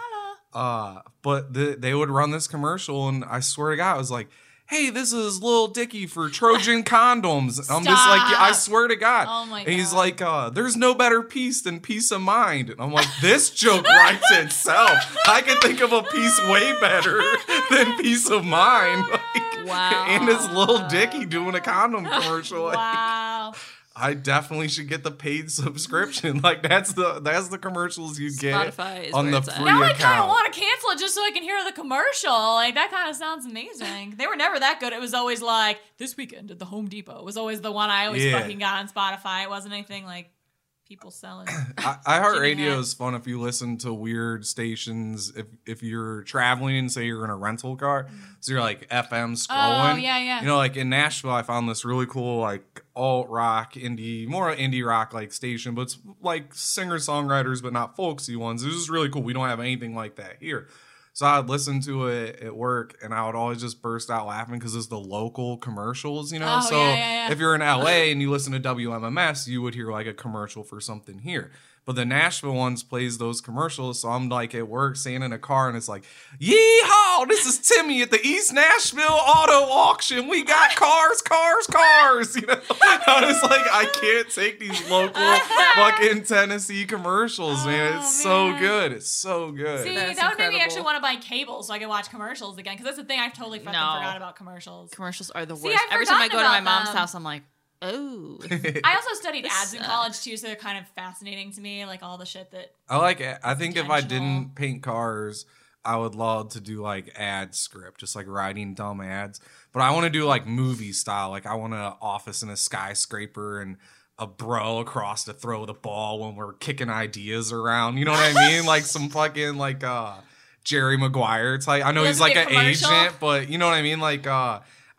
Uh, but the, they would run this commercial, and I swear to God, I was like, "Hey, this is Lil Dicky for Trojan condoms." I'm just like, I Stop. swear to God. Oh my And he's God. like, uh, "There's no better peace than peace of mind." And I'm like, this joke writes itself. I can think of a piece way better than peace of mind. Like, Wow. and it's Lil Dicky doing a condom commercial. Like, Wow. I definitely should get the paid subscription. Like that's the that's the commercials you get Spotify is on where the it's at. free Now I kind of account. want to cancel it just so I can hear the commercial. Like that kind of sounds amazing. They were never that good. It was always like this weekend at the Home Depot. It was always the one I always Yeah. fucking got on Spotify. It wasn't anything like people selling. I, iHeartRadio Jimmy Hat. is fun if you listen to weird stations. If if you're traveling and say you're in a rental car, so you're like F M scrolling. Oh, yeah, yeah. You know, like in Nashville, I found this really cool like alt rock, indie, more indie rock like station, but it's like singer songwriters, but not folksy ones. This is really cool. We don't have anything like that here. So I'd listen to it at work, and I would always just burst out laughing because it's the local commercials, you know. Oh, so yeah, yeah, yeah. if you're in L A and you listen to W M M S, you would hear like a commercial for something here. But the Nashville ones plays those commercials, so I'm like at work, staying in a car, and it's like, "Yeehaw! This is Timmy at the East Nashville Auto Auction. We got cars, cars, cars." You know, I was like, I can't take these local fucking Tennessee commercials, man. It's Oh, so man. good. It's so good. See, That's that would make me incredible. actually want to buy cable so I could watch commercials again. Because that's the thing I've totally fucking No. forgot about commercials. Commercials are the See, worst. I've Every time I go to my forgotten about mom's them. house, I'm like, oh. I also studied This ads in sucks. college too, so they're kind of fascinating to me. Like all the shit that. I like it. I think if I Intentional. didn't paint cars, I would love to do like ad script, just like writing dumb ads. But I want to do like movie style. Like I want an office in a skyscraper and a bro across to throw the ball when we're kicking ideas around. You know what I mean? Like some fucking like uh Jerry Maguire type. I know Does he's it like be a an commercial? agent, but you know what I mean? Like uh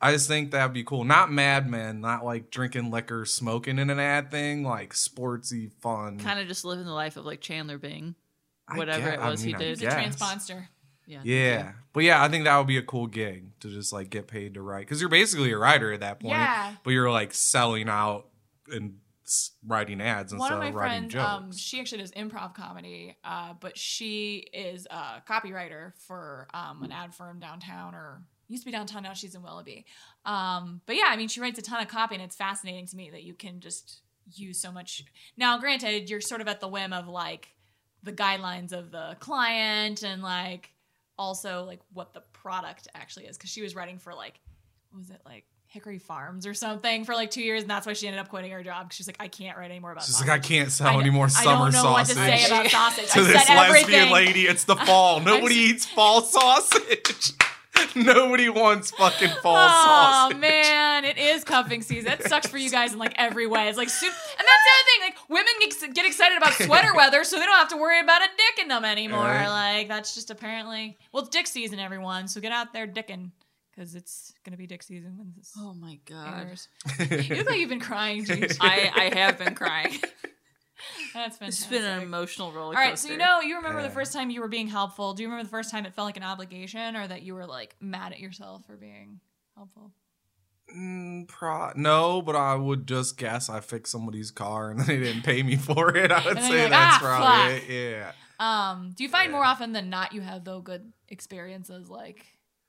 I just think that'd be cool. Not Mad Men, not like drinking liquor, smoking in an ad thing, like sportsy fun. Kind of just living the life of like Chandler Bing, I whatever get- it I was mean, he I did. He's a guess. transponster. Yeah. Yeah. But yeah, I think that would be a cool gig to just like get paid to write. Because you're basically a writer at that point. Yeah. But you're like selling out and s- writing ads One instead of my of writing friends, jokes. um, she actually does improv comedy, uh, but she is a copywriter for um, an ad firm downtown, or used to be downtown, now she's in Willoughby. Um, but yeah, I mean, she writes a ton of copy, and it's fascinating to me that you can just use so much. Now, granted, you're sort of at the whim of like the guidelines of the client and like also like what the product actually is, because she was writing for like, what was it, like Hickory Farms or something for like two years, and that's why she ended up quitting her job, because she's like, I can't write anymore about She's sausage. like, I can't sell I any know- more I summer don't know sausage. what to say about sausage. to I this said lesbian everything. lady, it's the fall. Nobody I'm- eats fall sausage. Nobody wants fucking fall Oh sausage. man, it is cuffing season. It sucks for you guys in like every way. It's like soup, and that's the other thing. Like women get, get excited about sweater weather, so they don't have to worry about a dick in them anymore. Right. Like that's just apparently well, it's dick season, everyone. So get out there dicking, because it's gonna be dick season when this Oh my god. airs. You look like you've been crying, Gigi. I, I have been crying. That's It's fantastic. been an emotional roller All coaster. right, so you know, you remember Yeah. the first time you were being helpful. Do you remember the first time it felt like an obligation, or that you were like mad at yourself for being helpful? Mm, pro- no, but I would just guess I fixed somebody's car and they didn't pay me for it. I would And then say you're like, that's "Ah, probably fuck." it. Yeah. Um, do you find Yeah. more often than not you have though good experiences like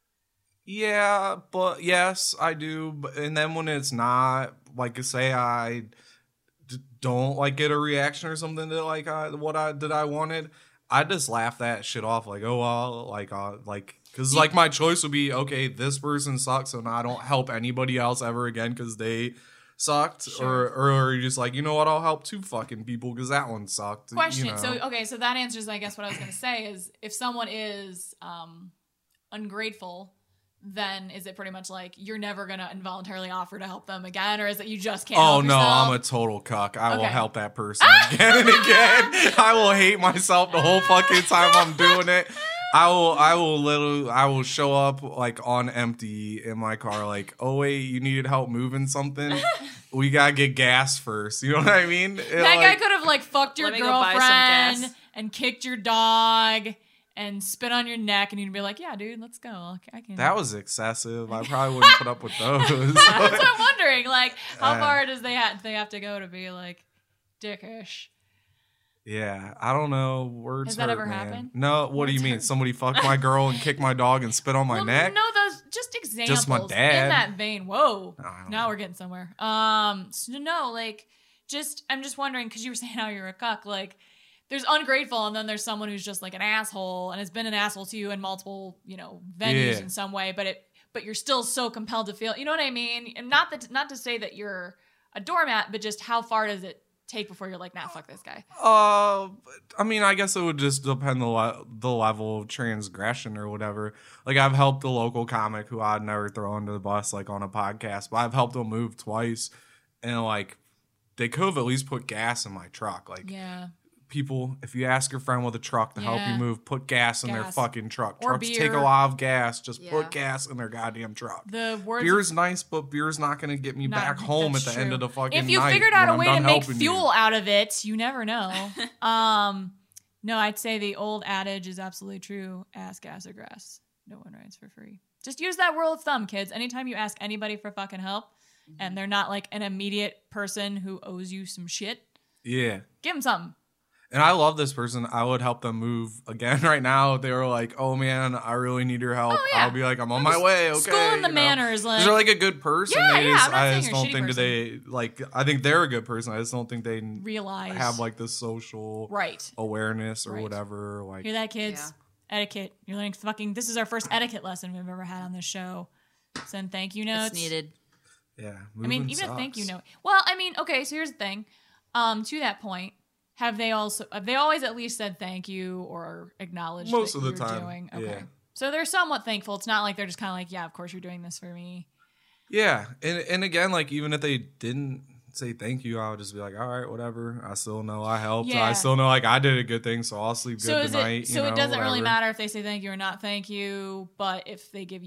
Yeah, but yes, I do. But and then when it's not, like, say I d- don't like get a reaction or something to like I, what I did I wanted, I just laugh that shit off. Like, oh well, like, uh, like, because like my choice would be okay, this person sucks, so now I don't help anybody else ever again because they sucked, Sure. or or you're just like, you know what, I'll help two fucking people because that one sucked. question? You know? So okay, so that answers I guess what I was gonna say is if someone is um ungrateful, then is it pretty much like you're never gonna involuntarily offer to help them again, or is it you just can't? Oh help no, yourself? I'm a total cuck. I will Okay. help that person again and again. I will hate myself the whole fucking time I'm doing it. I will I will literally I will show up like on empty in my car like, oh wait, you needed help moving something? We gotta get gas first. You know what I mean? It, That guy like- could have like fucked your Let me go buy some girlfriend gas. and kicked your dog and spit on your neck, and you'd be like, "Yeah, dude, let's go. I can." that was excessive. I probably wouldn't put up with those. That's what I'm wondering. Like, how Uh, far does they have they have to go to be like dickish? Yeah, I don't know. Words Has that hurt, ever man. happened? No, what do you Words mean? hurt. Somebody fucked my girl and kicked my dog and spit on my well, neck? no, those just examples. Just my dad. In that vein. Whoa. I don't Now know. we're getting somewhere. Um, so no, like, just I'm just wondering because you were saying how you're a cuck. Like, there's ungrateful, and then there's someone who's just like an asshole and has been an asshole to you in multiple, you know, venues Yeah. in some way. But it, but you're still so compelled to feel. You know what I mean? And not that, not to say that you're a doormat, but just how far does it take before you're like, nah, fuck this guy? Uh, I mean, I guess it would just depend the le- the level of transgression or whatever. Like, I've helped a local comic who I'd never throw under the bus, like on a podcast, but I've helped them move twice, and like they could have at least put gas in my truck. Like, Yeah. people, if you ask your friend with a truck to help Yeah. you move, put gas in their Gas. fucking truck. Or Trucks beer. take a lot of gas. Just Yeah. put gas in their goddamn truck. The words. Beer's nice, but beer's not going to get me Not- back home at that's the end true. of the fucking if you night figured out when a I'm way to done make helping fuel you. out of it, you never know. um, no, I'd say the old adage is absolutely true. Ask, gas, or grass. No one rides for free. Just use that rule of thumb, kids. Anytime you ask anybody for fucking help, and they're not like an immediate person who owes you some shit, Yeah. give them something. And I love this person. I would help them move again right now. They were like, "Oh man, I really need your help." Oh, yeah. I'll be like, "I'm on my way." Okay. Schooling the you know. manners, like They're like a good person. Yeah, they yeah, just, I'm not I saying just you're a don't shitty think they like. I think they're a good person. I just don't think they realize have like this social right. awareness or Right. whatever. Like, Hear that, kids? Etiquette. You're learning fucking. This is our first etiquette lesson we've ever had on this show. Send thank you notes. It's needed. yeah. I mean, moving even a thank you sucks. note. Well, I mean, okay. So here's the thing. Um, to that point, have they also? Have they always at least said thank you or acknowledged Most that of the you're time, doing? Okay. yeah. So they're somewhat thankful. It's not like they're just kind of like, yeah, of course you're doing this for me. Yeah, and and again, like even if they didn't say thank you, I would just be like, all right, whatever. I still know I helped. Yeah. I still know like I did a good thing, so I'll sleep good So is tonight. it? you So know, it doesn't really whatever. matter if they say thank you or not thank you, but if they give you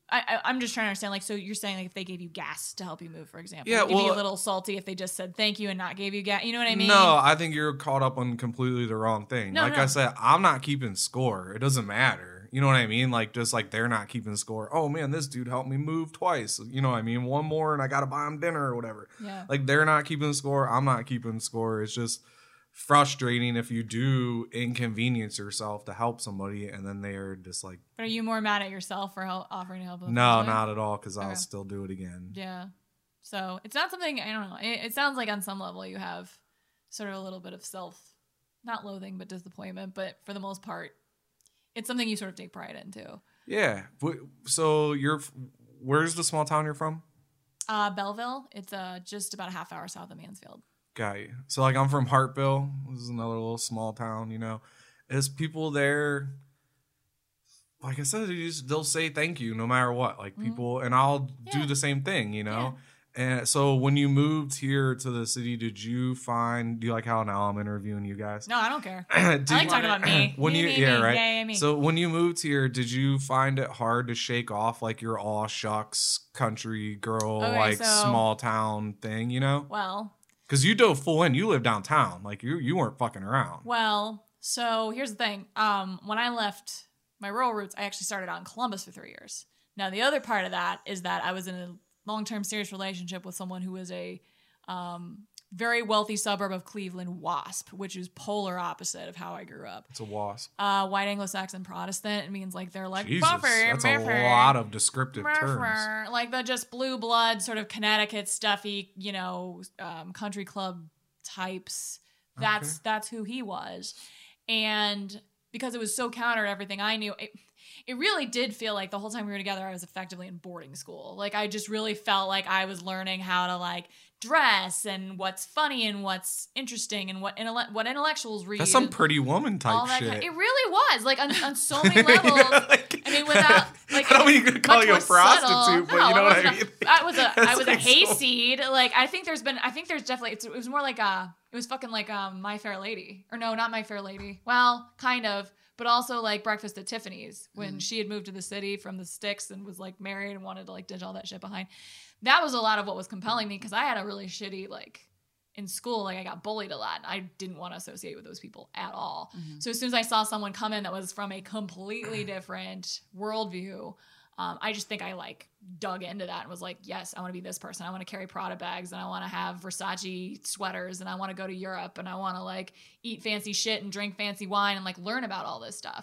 I, I, I'm just trying to understand. Like, so you're saying like if they gave you gas to help you move, for example, Yeah, it'd be well- a little salty if they just said thank you and not gave you gas. You know what I mean? No, I think you're caught up on completely the wrong thing. No, like no. I said, I'm not keeping score. It doesn't matter. You know what I mean? Like, just like they're not keeping score. Oh man, this dude helped me move twice. You know what I mean? One more and I got to buy him dinner or whatever. Yeah. Like, they're not keeping score. I'm not keeping score. It's just frustrating if you do inconvenience yourself to help somebody and then they are just like, But are you more mad at yourself for help, offering to help? them no, first time? not at all, because I'll Okay. still do it again. Yeah. So it's not something, I don't know. It, it sounds like on some level you have sort of a little bit of self, not loathing, but disappointment. But for the most part, it's something you sort of take pride in too. Yeah. Wh- So you're, where's the small town you're from? Uh, Belleville, it's uh, just about a half hour south of Mansfield. Got you. So like I'm from Hartville. This is another little small town, you know. There's people there. Like I said, they just, they'll say thank you no matter what. Like people, and I'll do Yeah. the same thing, you know. And so when you moved here to the city, did you find? Do you like how now I'm interviewing you guys? No, I don't care. Did I like you- talking about me. When Me, you, me, yeah, me. right. Yeah, yeah, me. So when you moved here, did you find it hard to shake off like your aw shucks country girl, Okay, like so- small town thing, you know? Well, Because you dove full in. You live downtown. Like you, you weren't fucking around. well, so here's the thing. Um, when I left my rural roots, I actually started out in Columbus for three years. Now, the other part of that is that I was in a long-term serious relationship with someone who was a um, very wealthy suburb of Cleveland, WASP, which is polar opposite of how I grew up. It's a wasp. Uh, white Anglo-Saxon Protestant. It means like they're like Jesus, buffer, that's a buffer. lot of descriptive terms. Murpher, like the just blue blood sort of Connecticut stuffy, you know, um, country club types. That's Okay. that's who he was, and because it was so counter to everything I knew, it, it really did feel like the whole time we were together, I was effectively in boarding school. Like I just really felt like I was learning how to like dress and what's funny and what's interesting and what intelle- what intellectuals read. That's some and Pretty Woman all type that shit. kind- it really was like on, on so many levels. Like- I mean, without like I don't mean to call much you a more subtle. prostitute, but No, you know what was I not- mean. I was a I That's was a like so- hayseed. Like I think there's been I think there's definitely it's, it was more like a it was fucking like um My Fair Lady or no not My Fair Lady. Well, kind of, but also like Breakfast at Tiffany's when Mm. she had moved to the city from the sticks and was like married and wanted to like ditch all that shit behind. That was a lot of what was compelling me because I had a really shitty like. In school, like I got bullied a lot. I didn't want to associate with those people at all. So as soon as I saw someone come in that was from a completely different worldview, um, I just think I like dug into that and was like, yes, I want to be this person. I want to carry Prada bags and I want to have Versace sweaters and I want to go to Europe and I want to like eat fancy shit and drink fancy wine and like learn about all this stuff.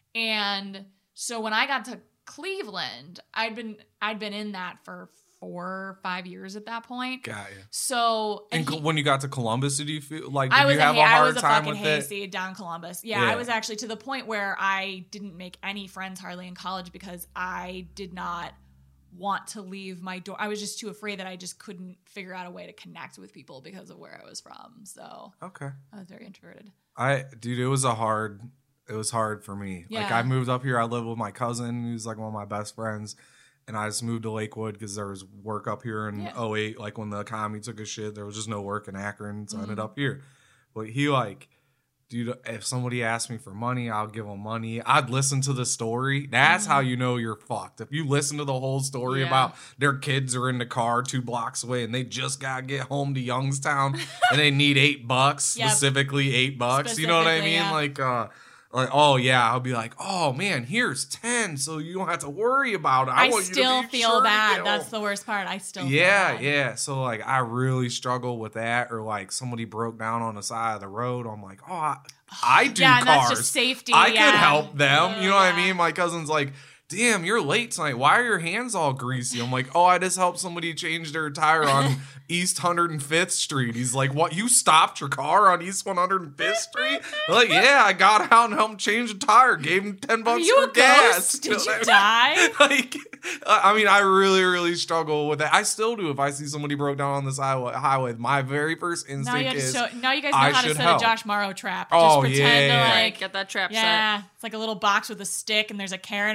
And so when I got to Cleveland, I'd been I'd been in that for four or five years at that point. Got you. So And and Col- he- when you got to Columbus, did you feel like did I was you a, have hay- a I hard was a time fucking with it? hayseed down Columbus. Yeah, Yeah. I was actually to the point where I didn't make any friends hardly in college because I did not want to leave my door. I was just too afraid that I just couldn't figure out a way to connect with people because of where I was from. So Okay. I was very introverted. I dude, it was a hard. It was hard for me. Like Yeah. I moved up here. I lived with my cousin, who's like one of my best friends, and I just moved to Lakewood because there was work up here in Yeah. oh eight. Like when the economy took a shit, there was just no work in Akron, so I ended Mm-hmm. up here. But he like, dude, if somebody asked me for money, I'll give them money. I'd listen to the story. That's how you know you're fucked. If you listen to the whole story Mm-hmm. Yeah. about their kids are in the car two blocks away and they just gotta get home to Youngstown and they need eight bucks, Yep. specifically eight bucks. You know what I Specifically, mean? yeah. Like, uh, like, oh yeah, I'll be like, oh man, here's ten, so you don't have to worry about it. I, I, want you still to be feel sure to bad. get That's home. the worst part. I still Yeah, feel bad. yeah. So like, I really struggle with that, or like somebody broke down on the side of the road. I'm like, oh, I, I do Yeah, and cars. that's just safety. I yeah. could help them. You know what I Yeah. mean? My cousin's like, damn, you're late tonight. Why are your hands all greasy? I'm like, oh, I just helped somebody change their tire on East one hundred fifth Street. He's like, what? You stopped your car on East one hundred fifth Street? I'm like, yeah, I got out and helped change the tire. Gave him ten Are bucks you for a gas. ghost? You know Did what you I mean? die? Like, I mean, I really, really struggle with that. I still do. If I see somebody broke down on this highway, highway my very first Now you, instinct have to is, show, now you guys know I how to should set help. a Josh Morrow trap. Oh, Just pretend yeah. to Right, like get that trap set. yeah, it's like a little box with a stick and there's a carrot underneath.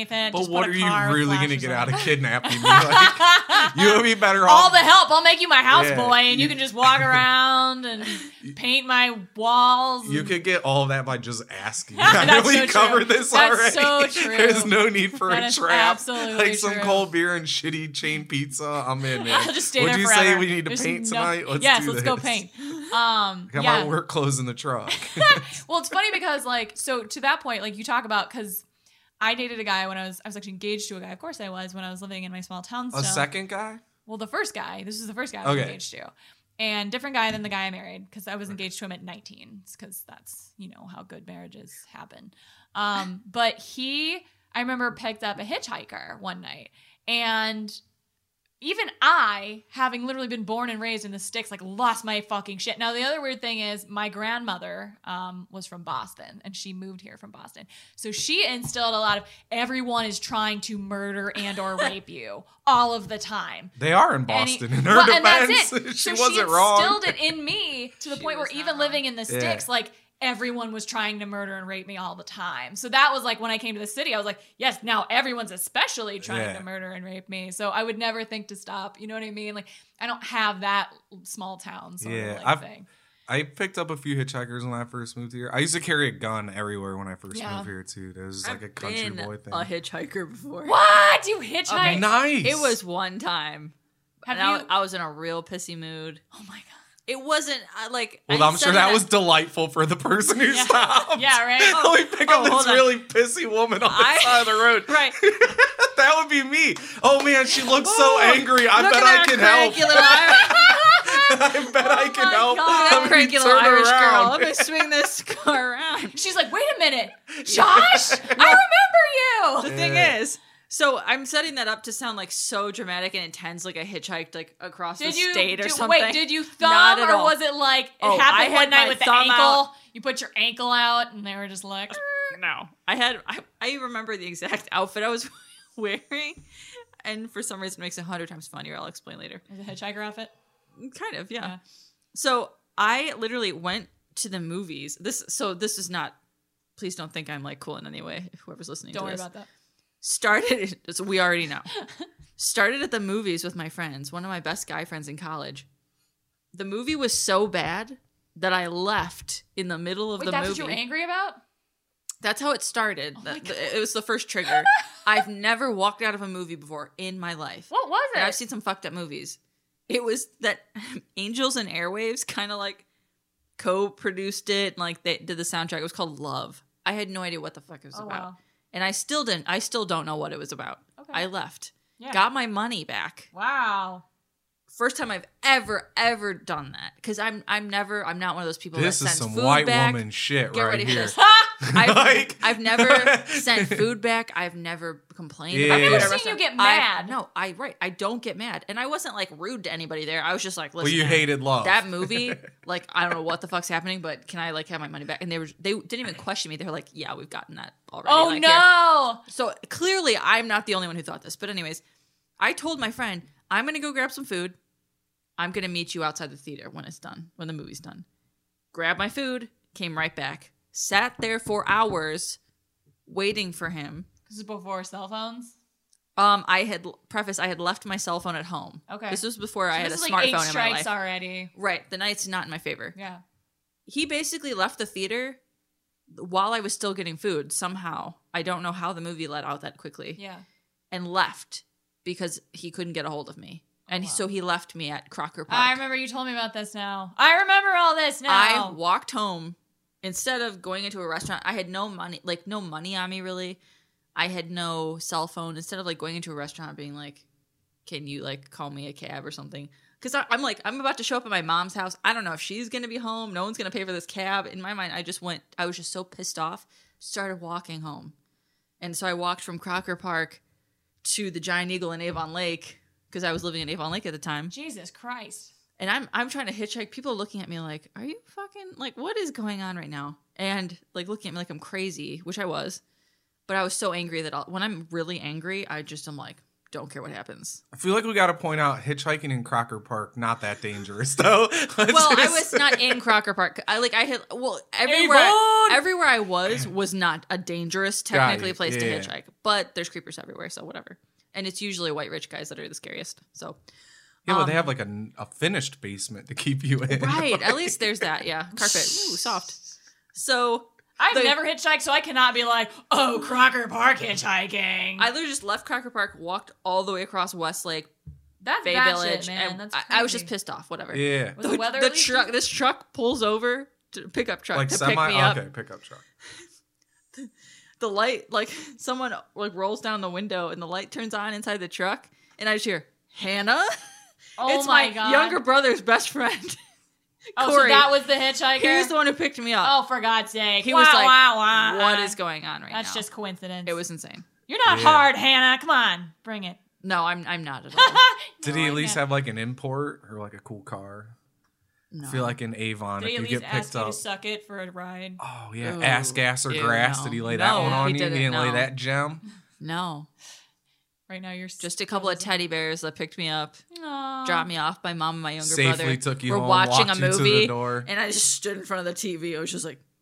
anything. But Just what put are a you car with really going to flashes get on out it. of kidnapping me? Like, you would be better off. All the help. I'll make you my houseboy, Yeah. and you can just walk around and paint my walls. You and- could get all that by just asking. That's I really so true. covered this That's already. so true. There's no need for That a is trap. absolutely Like some true. cold beer and shitty chain pizza. I'm in, man. I'll just stay Would there you forever. say we need to There's paint no- tonight? Let's yes, do let's this. go paint. Um, Got yeah. my work clothes in the truck. Well, it's funny because like, so to that point, like you talk about, because I dated a guy when I was, I was actually engaged to a guy. Of course I was, when I was living in my small town still. A second guy? Well, the first guy, this was the first guy I was Okay. engaged to. And different guy than the guy I married, because I was engaged to him at nineteen, because that's, you know, how good marriages happen. Um, but he, I remember, picked up a hitchhiker one night. And even I, having literally been born and raised in the sticks, like lost my fucking shit. Now, the other weird thing is my grandmother um, was from Boston, and she moved here from Boston. So she instilled a lot of everyone is trying to murder and or rape you all of the time. They are in And he- Boston. in her well, defense, and that's it. she so wasn't she wrong. instilled it in me to the She point where was not even wrong. living in the Yeah. sticks, like everyone was trying to murder and rape me all the time. So that was like when I came to the city, I was like, yes, now everyone's especially trying Yeah. to murder and rape me. So I would never think to stop. You know what I mean? Like I don't have that small town sort Yeah, of like I've- thing. I picked up a few hitchhikers when I first moved here. I used to carry a gun everywhere when I first Yeah. moved here too. It was like I've a country been boy thing. a hitchhiker before. What? You hitchhike? Nice. It was one time. Have and I, you? I was in a real pissy mood. Oh my god. It wasn't uh, like. Well, I I'm sure said that it- was delightful for the person who Yeah. stopped. Yeah, right? Oh, we pick Oh, up hold this on. really pissy woman on the I- side of the road. Right. That would be me. Oh man, she looks so Oh, angry. I Look bet at I that can help. cranky little Irish, I bet I can my help. God. that Let me cranky little turn Irish girl. around. Let me swing this car around. She's like, wait a minute, Josh, I remember you. The thing Yeah. is, so I'm setting that up to sound like so dramatic and intense, like I hitchhiked like across Did the you state or do- something. Wait, did you Not thumb at or all. was it like it Oh, I happened had one night my with the thumb ankle? out. You put your ankle out and they were just like, No, I had. I, I remember the exact outfit I was wearing, and for some reason it makes it a hundred times funnier. I'll explain later. was it a hitchhiker outfit? Kind of, yeah. Yeah. So I literally went to the movies. This, so this is not. Please don't think I'm like cool in any way. Whoever's listening Don't to worry this. about that. Started. So we already know. Started at the movies with my friends. One of my best guy friends in college. The movie was so bad that I left in the middle of Wait, the that's movie. what you were angry about? That's how it started. Oh my That- it was the first trigger. I've never walked out of a movie before in my life. What was And I've it? seen some fucked up movies. It was that Angels and Airwaves kind of like co-produced it and like they did the soundtrack. It was called Love. I had no idea what the fuck it was Oh, about. wow. And I still didn't. I still don't know what it was about. Okay. I left. Yeah. Got my money back. Wow. First time I've ever ever done that because I'm I'm never I'm not one of those people This that is sends some food white back. woman shit Get right ready for here. this. I've, Like- I've never sent food back. I've never complained. Yeah. about I've food never at a seen restaurant. you get I- mad. no, I right. I don't get mad, and I wasn't like rude to anybody there. I was just like, Well, listen, you man, hated love. that movie. Like, I don't know what the fuck's happening, but can I like have my money back? And they were they didn't even question me. They were like, yeah, we've gotten that already. Oh Like, here. no. So clearly, I'm not the only one who thought this. But anyways, I told my friend, I'm gonna go grab some food. I'm gonna meet you outside the theater when it's done, when the movie's done. Grab my food, came right back, sat there for hours, waiting for him. This is before cell phones. Um, I had preface, I had left my cell phone at home. Okay. This was before I had a this is smartphone like eight in my strikes life. already. Right, the night's not in my favor. Yeah. He basically left the theater while I was still getting food. Somehow, I don't know how the movie let out that quickly. Yeah. And left because he couldn't get a hold of me. And wow. so he left me at Crocker Park. I remember you told me about this now. I remember all this now. I walked home instead of going into a restaurant. I had no money, like no money on me really. I had no cell phone. Instead of like going into a restaurant being like, can you like call me a cab or something? Because I'm like, I'm about to show up at my mom's house. I don't know if she's going to be home. No one's going to pay for this cab. In my mind, I just went, I was just so pissed off, started walking home. And so I walked from Crocker Park to the Giant Eagle in Avon Lake because I was living in Avon Lake at the time. Jesus Christ. And I'm I'm trying to hitchhike. People are looking at me like, are you fucking, like, what is going on right now? And like looking at me like I'm crazy, which I was. But I was so angry that I'll, when I'm really angry, I just am like, don't care what happens. I feel like we got to point out hitchhiking in Crocker Park not that dangerous though. Let's Well, I just- was not in Crocker Park. I like I had well everywhere Avon! everywhere I was was not a dangerous technically it. place Yeah. to hitchhike, but there's creepers everywhere, so whatever. And it's usually white rich guys that are the scariest. So Yeah, but they um, have like a, a finished basement to keep you in. right, at least there's that. Yeah, carpet, ooh, soft. So I've the- never hitchhiked, so I cannot be like, oh, Crocker Park hitchhiking. I literally just left Crocker Park, walked all the way across Westlake That's Bay bad Village, shit, man. and That's I, I was just crazy. pissed off. Whatever. Yeah. Was the weather the at least- truck. This truck pulls over to pickup truck Like to semi. pick me up. Okay, pickup truck. The light, like someone like rolls down the window and the light turns on inside the truck, and I just hear Hannah. Oh it's my my, God. younger brother's best friend. Oh, so Corey. that was the hitchhiker? He was the one who picked me up. Oh, for God's sake. He Wah, was like, wah, wah. "What is going on right That's now?" just coincidence. It was insane. You're not Yeah. hard, Hannah. Come on. Bring it. No, I'm I'm not at all. Did No, he I at least can't. have like an import or like a cool car? No. I feel like in Avon, Did he if at you least get ask picked you up. to suck it for a ride? Oh yeah, Ooh. ass gas or Ew, grass. no. Did he lay that No, one on he you? didn't, He didn't lay no. that gem. no, Right now, you're just a couple of teddy bears that picked me up, Aww. dropped me off. My mom and my younger Safely brother took you were home, watching a walked you to the movie, door. and I just stood in front of the T V. I was just like,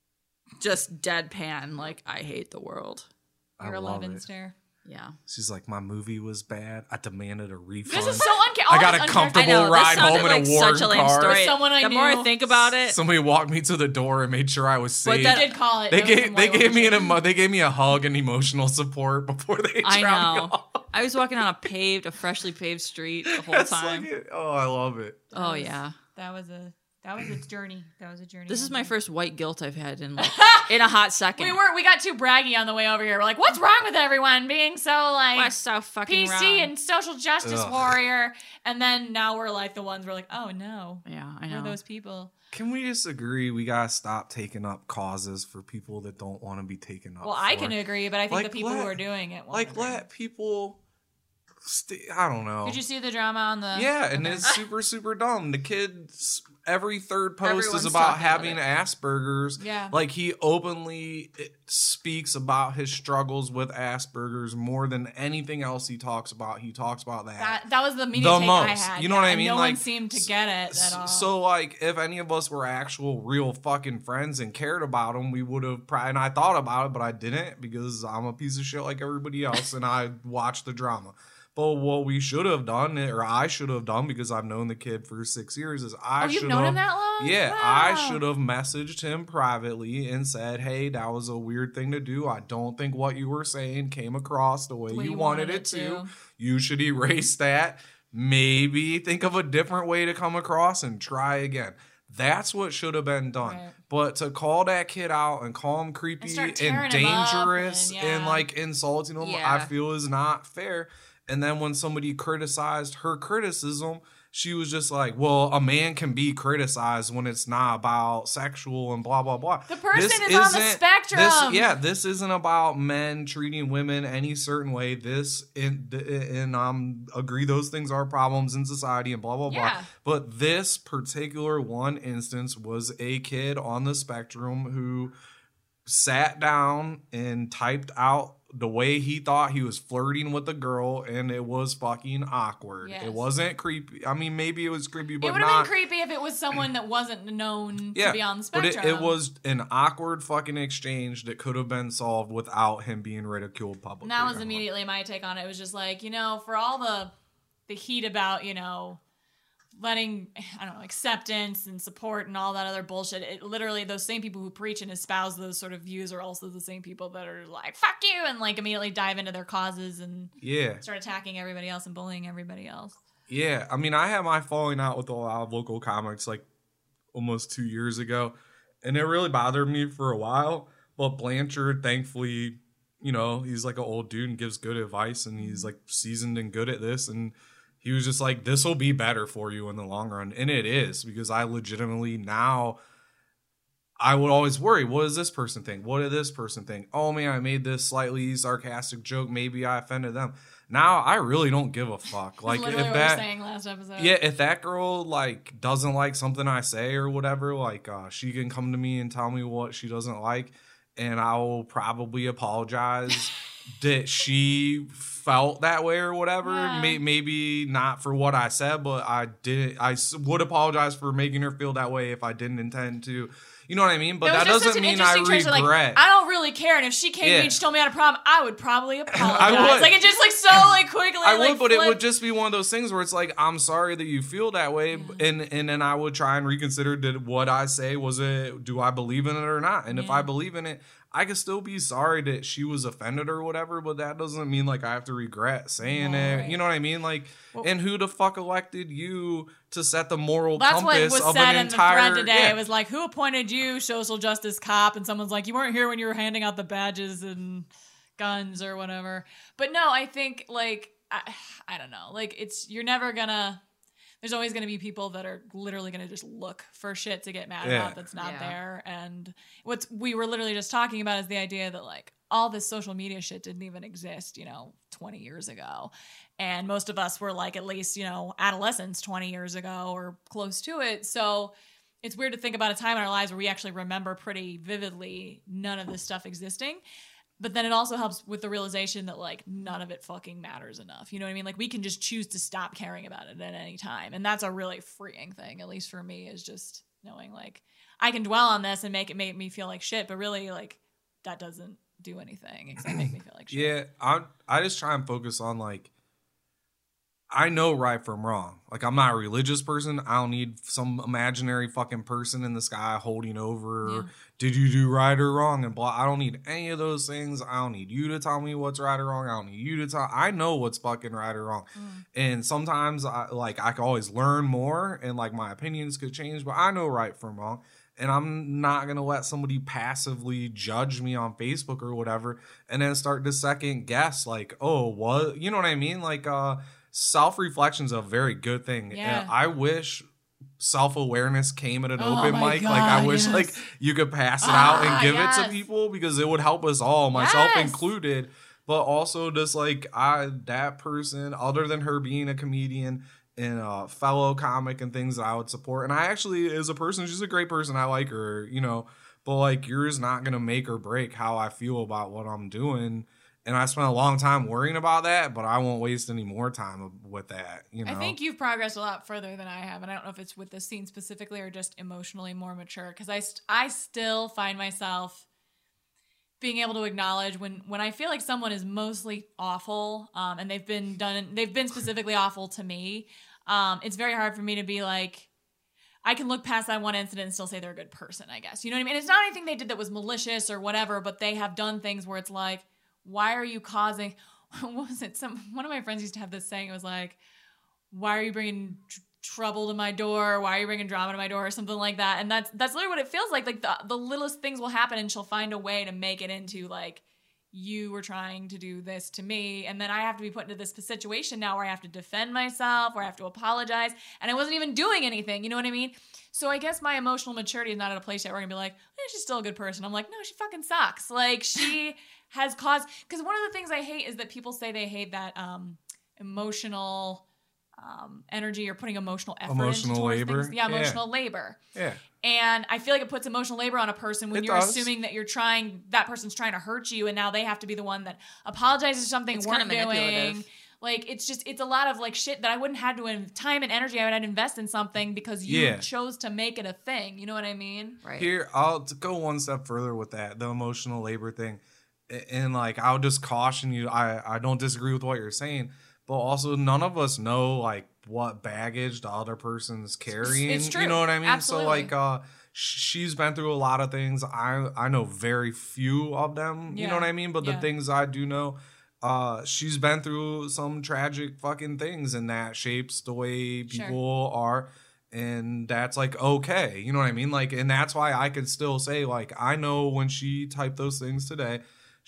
just deadpan, like I hate the world. I Your love eleven it. stare. Yeah. She's like, my movie was bad. I demanded a refund. This is so unca- I all got this a unca- comfortable I know, ride this sounded home in a like worn such a lame car. story. Someone I the more I knew. think about it, Somebody walked me to the door and made sure I was But safe. that- I did call it. they It was gave in they White gave me an Ocean. emo- they gave me a hug and emotional support before they I dropped me know. off. I was walking on a paved, a freshly paved street the whole That's time. like it. Oh, I love it. Oh yeah. That was a that was a journey. That was a journey. This is my Hunter. first white guilt I've had in like in a hot second. We were we got too braggy on the way over here. We're like, what's wrong with everyone being so like What's so fucking P C wrong? and social justice Ugh. warrior? And then now we're like the ones we're like, oh no, Yeah, I we're know. those people. Can we just agree we gotta stop taking up causes for people that don't want to be taken up? Well, I for? can agree, but I think Like, the people let- who are doing it won't like agree. let people. St- I don't know. Did you see the drama on the? Yeah, and Okay. it's super super dumb. The kid's every third post Everyone's is about talking about having it. Asperger's. Yeah. Like he openly speaks about his struggles with Asperger's more than anything else he talks about. He talks about that. That, that was the media The take I most. had. You know yeah, what I and mean? No Like, one seemed to get it at all. So like if any of us were actual real fucking friends and cared about him, we would have probably and I thought about it, but I didn't because I'm a piece of shit like everybody else and I watched the drama. But what we should have done, or I should have done, because I've known the kid for six years, is I oh, you've should known have. him that long? Yeah, Wow. I should have messaged him privately and said, "Hey, that was a weird thing to do. I don't think what you were saying came across the way The way you you wanted, wanted it it to. to. You should erase that. Maybe think of a different way to come across and try again." That's what should have been done. Right. But to call that kid out and call him creepy start and, tearing him up dangerous and, and yeah. like insulting him, Yeah. I feel is not fair. And then when somebody criticized her criticism, she was just like, well, a man can be criticized when it's not about sexual and blah, blah, blah. The person This is on the isn't- spectrum. This, yeah, this isn't about men treating women any certain way. This, in, and um, agree those things are problems in society and blah, blah, Yeah. blah. But this particular one instance was a kid on the spectrum who sat down and typed out the way he thought he was flirting with a girl, and it was fucking awkward. Yes. It wasn't creepy. I mean, maybe it was creepy, but It would have not. been creepy if it was someone that wasn't known Yeah, to be on the but spectrum. it, it was an awkward fucking exchange that could have been solved without him being ridiculed publicly. And that was I don't know. immediately my take on it. It was just like, you know, for all the the heat about, you know, letting, I don't know, acceptance and support and all that other bullshit, it literally, those same people who preach and espouse those sort of views are also the same people that are like, fuck you, and like immediately dive into their causes and Yeah, start attacking everybody else and bullying everybody else. yeah. I mean, I had my falling out with a lot of local comics like almost two years ago, and it really bothered me for a while. But Blanchard, thankfully, you know, he's like an old dude and gives good advice, and he's like seasoned and good at this, and he was just like, this will be better for you in the long run. And it is, because I legitimately now, I would always worry, what does this person think? What did this person think? Oh man, I made this slightly sarcastic joke. Maybe I offended them. Now I really don't give a fuck. Like That's literally if what we were that, saying last episode. yeah, if that girl like doesn't like something I say or whatever, like uh, she can come to me and tell me what she doesn't like, and I will probably apologize that she felt that way or whatever. Yeah. May- maybe not for what I said, but I did. I s- would apologize for making her feel that way if I didn't intend to. You know what I mean? But It was that just such doesn't an mean I interesting transition, regret. Like, I don't really care, and if she came to Yeah. me and she told me I had a problem, I would probably apologize. I would. Like it just like so like quickly. I like, would, but it would flipped. just be one of those things where it's like, I'm sorry that you feel that way, Yeah. and and then I would try and reconsider, did what I say, was it, do I believe in it or not? And if Yeah. I believe in it, I could still be sorry that she was offended or whatever, but that doesn't mean like I have to regret saying it. Right. You know what I mean? Like, Well- and who the fuck elected you to set the moral That's what compass was of said an in the entire? thread today. yeah. It was like, who appointed you social justice cop? And someone's like, you weren't here when you were handing out the badges and guns or whatever. But no, I think like, I, I don't know. Like it's, you're never gonna, there's always gonna be people that are literally gonna just look for shit to get mad Yeah. about that's not Yeah. there. And what's, we were literally just talking about is the idea that like all this social media shit didn't even exist, you know, twenty years ago. And most of us were like at least, you know, adolescents twenty years ago or close to it. So it's weird to think about a time in our lives where we actually remember pretty vividly none of this stuff existing. But then it also helps with the realization that like none of it fucking matters enough. You know what I mean? Like we can just choose to stop caring about it at any time. And that's a really freeing thing, at least for me, is just knowing like I can dwell on this and make it make me feel like shit, but really like that doesn't do anything except make me feel like shit. Yeah, I I just try and focus on like, I know right from wrong. Like I'm not a religious person. I don't need some imaginary fucking person in the sky holding over. Yeah. Did you do right or wrong? And blah. I don't need any of those things. I don't need you to tell me what's right or wrong. I don't need you to tell. I know what's fucking right or wrong. Mm. And sometimes I like I can always learn more, and like my opinions could change. But I know right from wrong. And I'm not going to let somebody passively judge me on Facebook or whatever and then start to second guess like, oh, what? You know what I mean? Like, uh, self-reflection is a very good thing. Yeah. And I wish self-awareness came at an Oh open my mic. Like, I God, wish yes. like you could pass it out Ah, and give it yes. to people because it would help us all, myself Yes. included. But also just like I, that person, other than her being a comedian and a fellow comic and things that I would support. And I actually, as a person, she's a great person. I like her, you know, but like yours not going to make or break how I feel about what I'm doing. And I spent a long time worrying about that, but I won't waste any more time with that, you know. I think you've progressed a lot further than I have, and I don't know if it's with this scene specifically or just emotionally more mature. Because I, st- I still find myself being able to acknowledge when when I feel like someone is mostly awful, um, and they've been done, they've been specifically awful to me. Um, it's very hard for me to be like, I can look past that one incident and still say they're a good person, I guess. You know what I mean? It's not anything they did that was malicious or whatever, but they have done things where it's like, why are you causing? What was it? Some one of my friends used to have this saying. It was like, why are you bringing tr- trouble to my door? Why are you bringing drama to my door? Or something like that. And that's that's literally what it feels like. Like the the littlest things will happen, and she'll find a way to make it into like, you were trying to do this to me, and then I have to be put into this situation now where I have to defend myself, where I have to apologize, and I wasn't even doing anything. You know what I mean? So I guess my emotional maturity is not at a place yet where I'm gonna be like, eh, she's still a good person. I'm like, no, she fucking sucks. Like she has caused. Because one of the things I hate is that people say they hate that um, emotional um, energy or putting emotional effort Emotional into towards labor? things. Yeah, Yeah. emotional labor. Yeah. And I feel like it puts emotional labor on a person when It you're does. assuming that you're trying, that person's trying to hurt you, and now they have to be the one that apologizes for something It's weren't kinda manipulative. doing. Like it's just, it's a lot of like shit that I wouldn't have to in time and energy I would have to invest in something because you Yeah. chose to make it a thing. You know what I mean? Right. Here, I'll to go one step further with that, the emotional labor thing. A- And like, I'll just caution you, I, I don't disagree with what you're saying, but also none of us know like what baggage the other person's carrying. It's true. You know what I mean? Absolutely. So like, uh, sh- she's been through a lot of things. I, I know very few of them. You Yeah. know what I mean? But Yeah. the things I do know, uh, she's been through some tragic fucking things, and that shapes the way Sure. people are. And that's like okay, you know what I mean? Like, and that's why I could still say, like, I know when she typed those things today,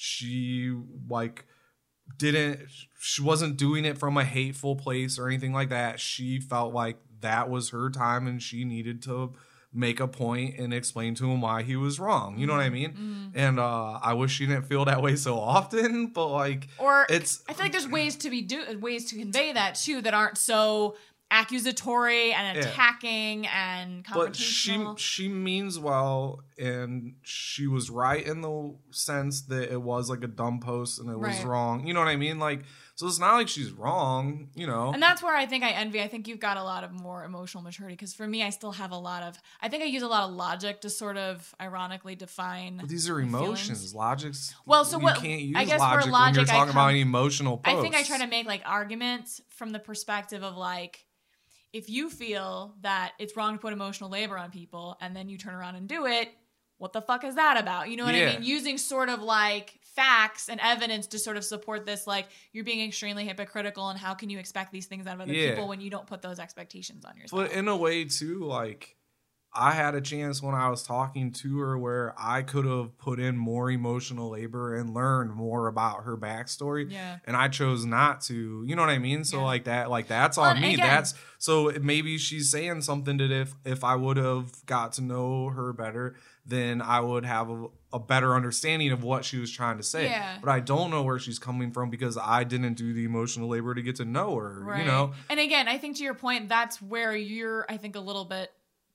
she like didn't, she wasn't doing it from a hateful place or anything like that. She felt like that was her time and she needed to make a point and explain to him why he was wrong. You know what I mean? Mm-hmm. And uh, I wish she didn't feel that way so often, but like, Or it's I feel like there's ways to be do ways to convey that too that aren't so accusatory and Yeah. attacking and But she confrontational. she means well, and she was right in the sense that it was like a dumb post and it was Right. wrong. You know what I mean? Like, so it's not like she's wrong. You know. And that's where I think I envy. I think you've got a lot of more emotional maturity because for me, I still have a lot of. I think I use a lot of logic to sort of ironically define. But these are my emotions. feelings. Logic's. Well, so you what- can't use I guess for logic, when logic, you're I talking about come- an emotional post. I think I try to make like arguments from the perspective of like, if you feel that it's wrong to put emotional labor on people and then you turn around and do it, what the fuck is that about? You know what Yeah. I mean? Using sort of like facts and evidence to sort of support this, like you're being extremely hypocritical and how can you expect these things out of other Yeah. people when you don't put those expectations on yourself? But in a way too, like I had a chance when I was talking to her where I could have put in more emotional labor and learned more about her backstory. Yeah. And I chose not to. You know what I mean? So Yeah. like that, like that's Well, on and me. again- That's so maybe she's saying something that if if I would have got to know her better, then I would have a, a better understanding of what she was trying to say. Yeah. But I don't know where she's coming from because I didn't do the emotional labor to get to know her. Right. You know? And again, I think to your point, that's where you're, I think, a little bit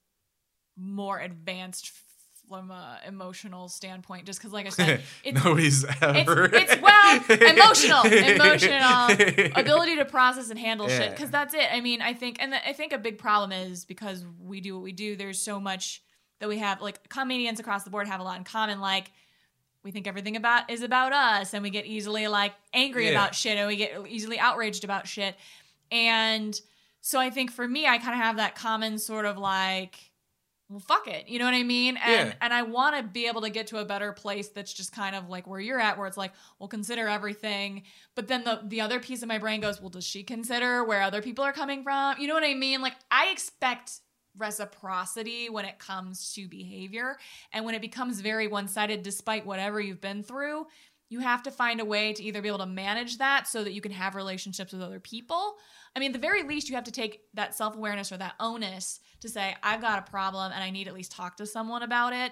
more advanced from a emotional standpoint. Just because, like I said, it's Nobody's ever. It's, it's well, emotional, emotional ability to process and handle shit. Yeah. Because that's it. I mean, I think, and I think a big problem is because we do what we do. There's so much that we have. Like comedians across the board have a lot in common. Like we think everything about is about us, and we get easily like angry Yeah. about shit, and we get easily outraged about shit. And so I think for me, I kind of have that common sort of like, well, fuck it. You know what I mean? And Yeah. and I want to be able to get to a better place that's just kind of like where you're at, where it's like, well, consider everything. But then the, the other piece of my brain goes, well, does she consider where other people are coming from? You know what I mean? Like, I expect reciprocity when it comes to behavior. And when it becomes very one-sided, despite whatever you've been through, you have to find a way to either be able to manage that so that you can have relationships with other people. I mean, at the very least, you have to take that self-awareness or that onus to say, I've got a problem and I need to at least talk to someone about it.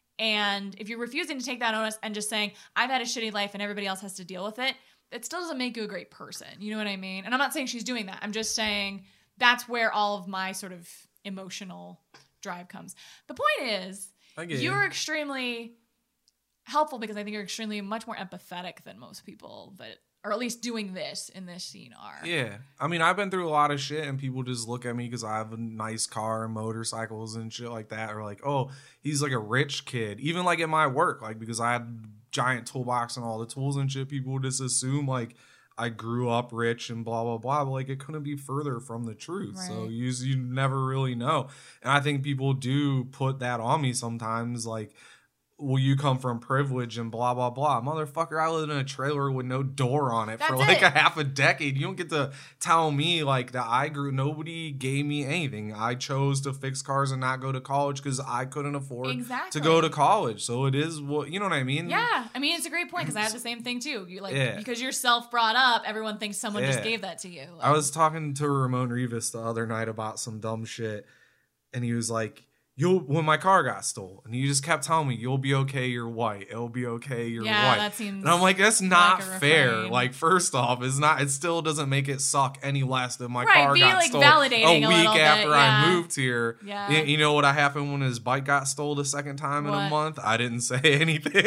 And if you're refusing to take that onus and just saying, I've had a shitty life and everybody else has to deal with it, it still doesn't make you a great person. You know what I mean? And I'm not saying she's doing that. I'm just saying that's where all of my sort of emotional drive comes. The point is, I get you're you. extremely helpful because I think you're extremely much more empathetic than most people that, or at least doing this in this scene are. Yeah. I mean, I've been through a lot of shit and people just look at me because I have a nice car and motorcycles and shit like that. Or like, oh, he's like a rich kid. Even like at my work, like because I had giant toolbox and all the tools and shit, people just assume like I grew up rich and blah, blah, blah. But like it couldn't be further from the truth. So Right. you, you never really know. And I think people do put that on me sometimes. Like, well, you come from privilege and blah, blah, blah. Motherfucker, I lived in a trailer with no door on it for That's like it. a half a decade. You don't get to tell me like that I grew. Nobody gave me anything. I chose to fix cars and not go to college because I couldn't afford Exactly. to go to college. So it is what, you know what I mean? Yeah, I mean it's a great point because I have the same thing too. You like Yeah. because you're self brought up, everyone thinks someone just Yeah. gave that to you. I was talking to Ramon Rivas the other night about some dumb shit, and he was like, "You'll when my car got stolen," and he just kept telling me, "You'll be okay. You're white. It'll be okay. You're Yeah, white." that seems and I'm like, "That's not like a fair. refrain. Like, first off, it's not. It still doesn't make it suck any less that my Right, car be, got like, stolen validating a a week little bit, after yeah. I moved here." Yeah. Y- You know what happened when his bike got stolen the second time in a What? month? I didn't say anything.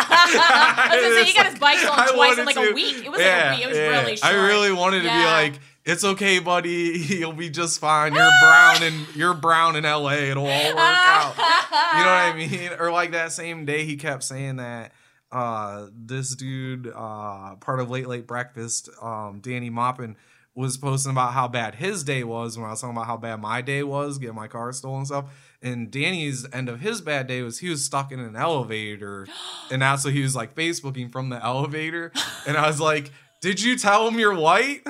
I was gonna say, he got his bike stolen I twice in wanted like to- a week. It was yeah, like a week. It was yeah. really short. I really wanted to Yeah. be like, "It's okay, buddy. You'll be just fine. You're brown and you're brown in L A. It'll all work out." You know what I mean? Or like that same day, he kept saying that uh, this dude, uh, part of Late Late Breakfast, um, Danny Maupin, was posting about how bad his day was when I was talking about how bad my day was, getting my car stolen and stuff. And Danny's end of his bad day was he was stuck in an elevator, and that's what he was like Facebooking from the elevator. And I was like, "Did you tell him you're white?"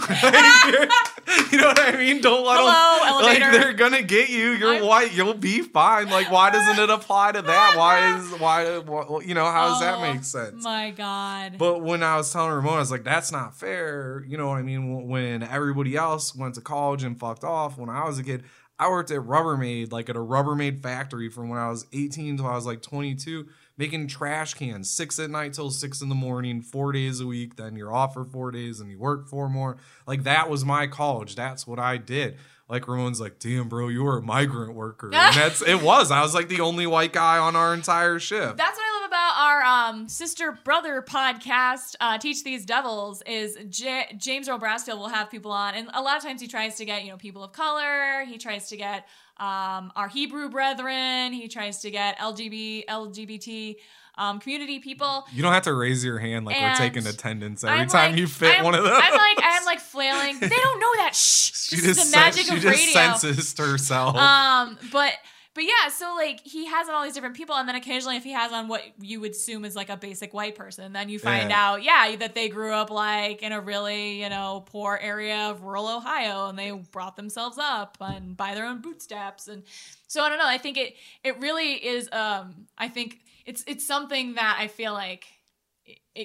You know what I mean? Don't let Hello, them. Like elevator. they're gonna get you. You're I'm- white. You'll be fine. Like why doesn't it apply to that? Why is why? why you know how does that Oh, make sense? My God. But when I was telling Ramon, I was like, "That's not fair." You know what I mean? When everybody else went to college and fucked off, when I was a kid, I worked at Rubbermaid, like at a Rubbermaid factory from when I was eighteen till I was like twenty-two, making trash cans, six at night till six in the morning, four days a week. Then you're off for four days and you work four more. Like that was my college. That's what I did. like Ramon's like, damn, bro, you were a migrant worker. And that's it was. I was like the only white guy on our entire shift. That's what I love about our um, sister brother podcast, uh, Teach These Devils, is J- James Earl Brasfield will have people on, and a lot of times he tries to get, you know, people of color. He tries to get um, our Hebrew brethren. He tries to get L G B L G B T um, community people. You don't have to raise your hand like And we're taking attendance every I'm time like- you fit I'm- one of those. I'm like, I'm like flailing. They don't know that. Shh. she This just is the magic sen- of she just radio. censused herself. Um, but but yeah, so like he has on all these different people, and then occasionally if he has on what you would assume is like a basic white person, then you find Yeah. out, yeah, that they grew up like in a really, you know, poor area of rural Ohio, and they brought themselves up and by their own bootstraps. And so I don't know. I think it it really is. Um, I think it's it's something that I feel like it, it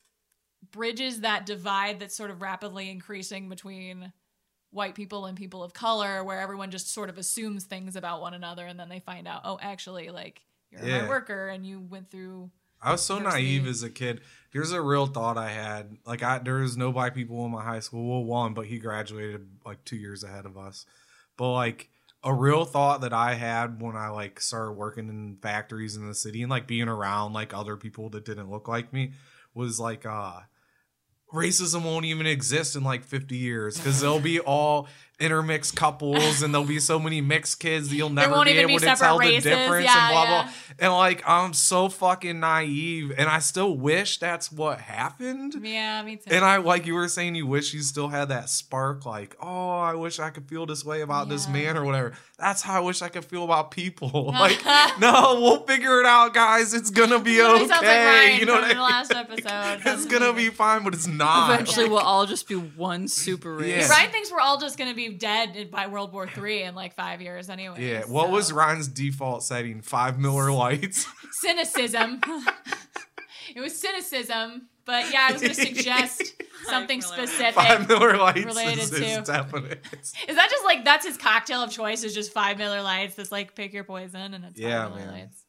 bridges that divide that's sort of rapidly increasing between white people and people of color, where everyone just sort of assumes things about one another, and then they find out, oh, actually, like, you're a Yeah. hard worker and you went through. I was so diversity. naive as a kid. Here's a real thought I had. Like, I there was no black people in my high school. Well, one, but he graduated like two years ahead of us. But like a real thought that I had when I like started working in factories in the city and like being around like other people that didn't look like me was like, uh, racism won't even exist in like fifty years because they'll be all intermixed couples and there'll be so many mixed kids that you'll never won't be even able be to separate tell races. the difference Yeah, and blah yeah. blah. And like I'm so fucking naive and I still wish that's what happened. Yeah, me too. And I like you were saying you wish you still had that spark like, oh, I wish I could feel this way about this Yeah. man or whatever. That's how I wish I could feel about people. Like, no, we'll figure it out, guys. It's gonna be Literally okay. sounds like Ryan you know from what I the mean? last episode. It's gonna be fine, but it's not. Eventually, we'll all just be one super race. Yeah. Ryan thinks we're all just going to be dead by World War Three in like five years anyway. Yeah. What so. was Ryan's default setting? Five Miller Lights. Cynicism. It was cynicism, but yeah, I was going to suggest something Miller. specific. Five Miller Lights related is, is to- definite. Is that just like that's his cocktail of choice? Is just five Miller Lights? That's like pick your poison, and it's Yeah, five Miller man. Lights.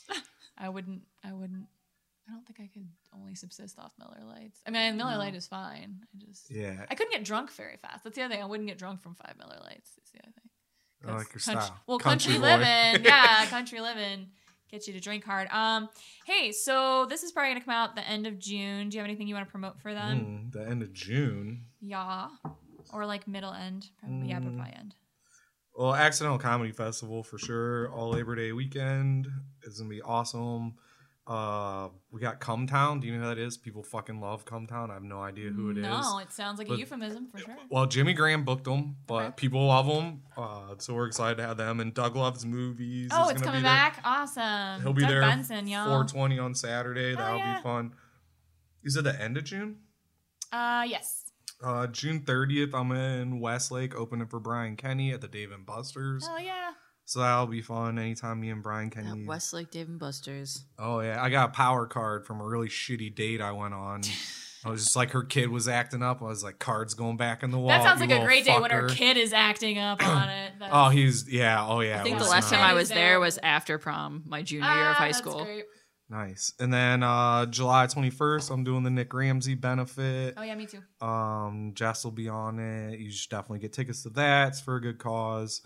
I wouldn't. I wouldn't. I don't think I could only subsist off Miller Lights. I mean, Miller Light is fine. I just. Yeah. I couldn't get drunk very fast. That's the other thing. I wouldn't get drunk from five Miller Lights. That's the other thing. I like your Country- style. Well, country, boy. living, yeah, country living gets you to drink hard. Um, hey, so this is probably gonna come out the end of June. Do you have anything you want to promote for them? Mm, the end of June. Yeah, or like middle end, probably. Yeah, but Mm. probably end. Well, Accidental Comedy Festival for sure. All Labor Day weekend is gonna be awesome. Uh, we got Come Town. Do you know who that is? People fucking love Come Town. I have no idea who it is. No, it sounds like But- a euphemism for sure. Well, Jimmy Graham booked them, but Okay. people love them. Uh, so we're excited to have them. And Doug Loves Movies. Oh, is it's gonna coming be there. back. Awesome. He'll be Doug there Benson, y'all. four twenty on Saturday. Hell That'll yeah. be fun. Is it the end of June? Uh, yes. Uh, June thirtieth, I'm in Westlake opening for Brian Kenny at the Dave and Buster's. Oh yeah. So that'll be fun anytime me and Brian At Kenny. Westlake Dave and Buster's. Oh, yeah. I got a power card from a really shitty date I went on. I was just like, her kid was acting up. I was like, cards going back in the wall. That sounds you like a little great day when her fucker. kid is acting up on it. That's- Oh, he's, yeah. Oh, yeah. I it think the was last not- time I That was is there there. was after prom, my junior year Ah, of high that's school. great. Nice. And then uh, July twenty-first, I'm doing the Nick Ramsey benefit. Oh yeah, me too. Um, Jess will be on it. You should definitely get tickets to that. It's for a good cause.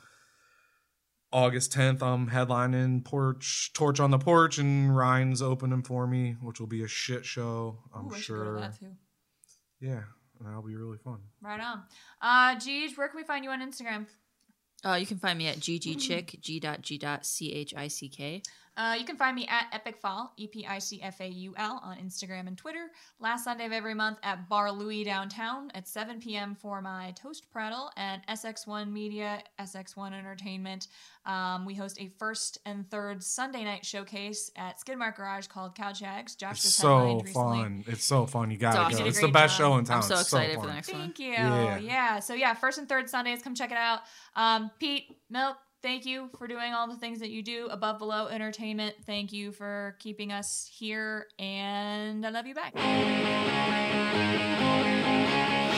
August tenth, I'm headlining Porch Torch on the Porch, and Ryan's opening for me, which will be a shit show. I'm Ooh, I should go to sure. that too. Yeah, that'll be really fun. Right on. Uh, Gigi, where can we find you on Instagram? Uh, you can find me at ggchick, g.g.chick. Uh, you can find me at Epic Fall, E P I C F A U L, on Instagram and Twitter. Last Sunday of every month at Bar Louie downtown at seven p.m. for my Toast Prattle, and S X one Media, S X one Entertainment. Um, we host a first and third Sunday night showcase at Skidmark Garage called Couch Hags. Josh It's just so headlined recently. fun. It's so fun. You gotta awesome. go. You did a It's the great best job. show in town. I'm so It's excited fun. for the next one. Thank you. Yeah. Yeah. So yeah, first and third Sundays, come check it out. Um, Pete, Milk, thank you for doing all the things that you do. Above Below Entertainment, thank you for keeping us here, and I love you back.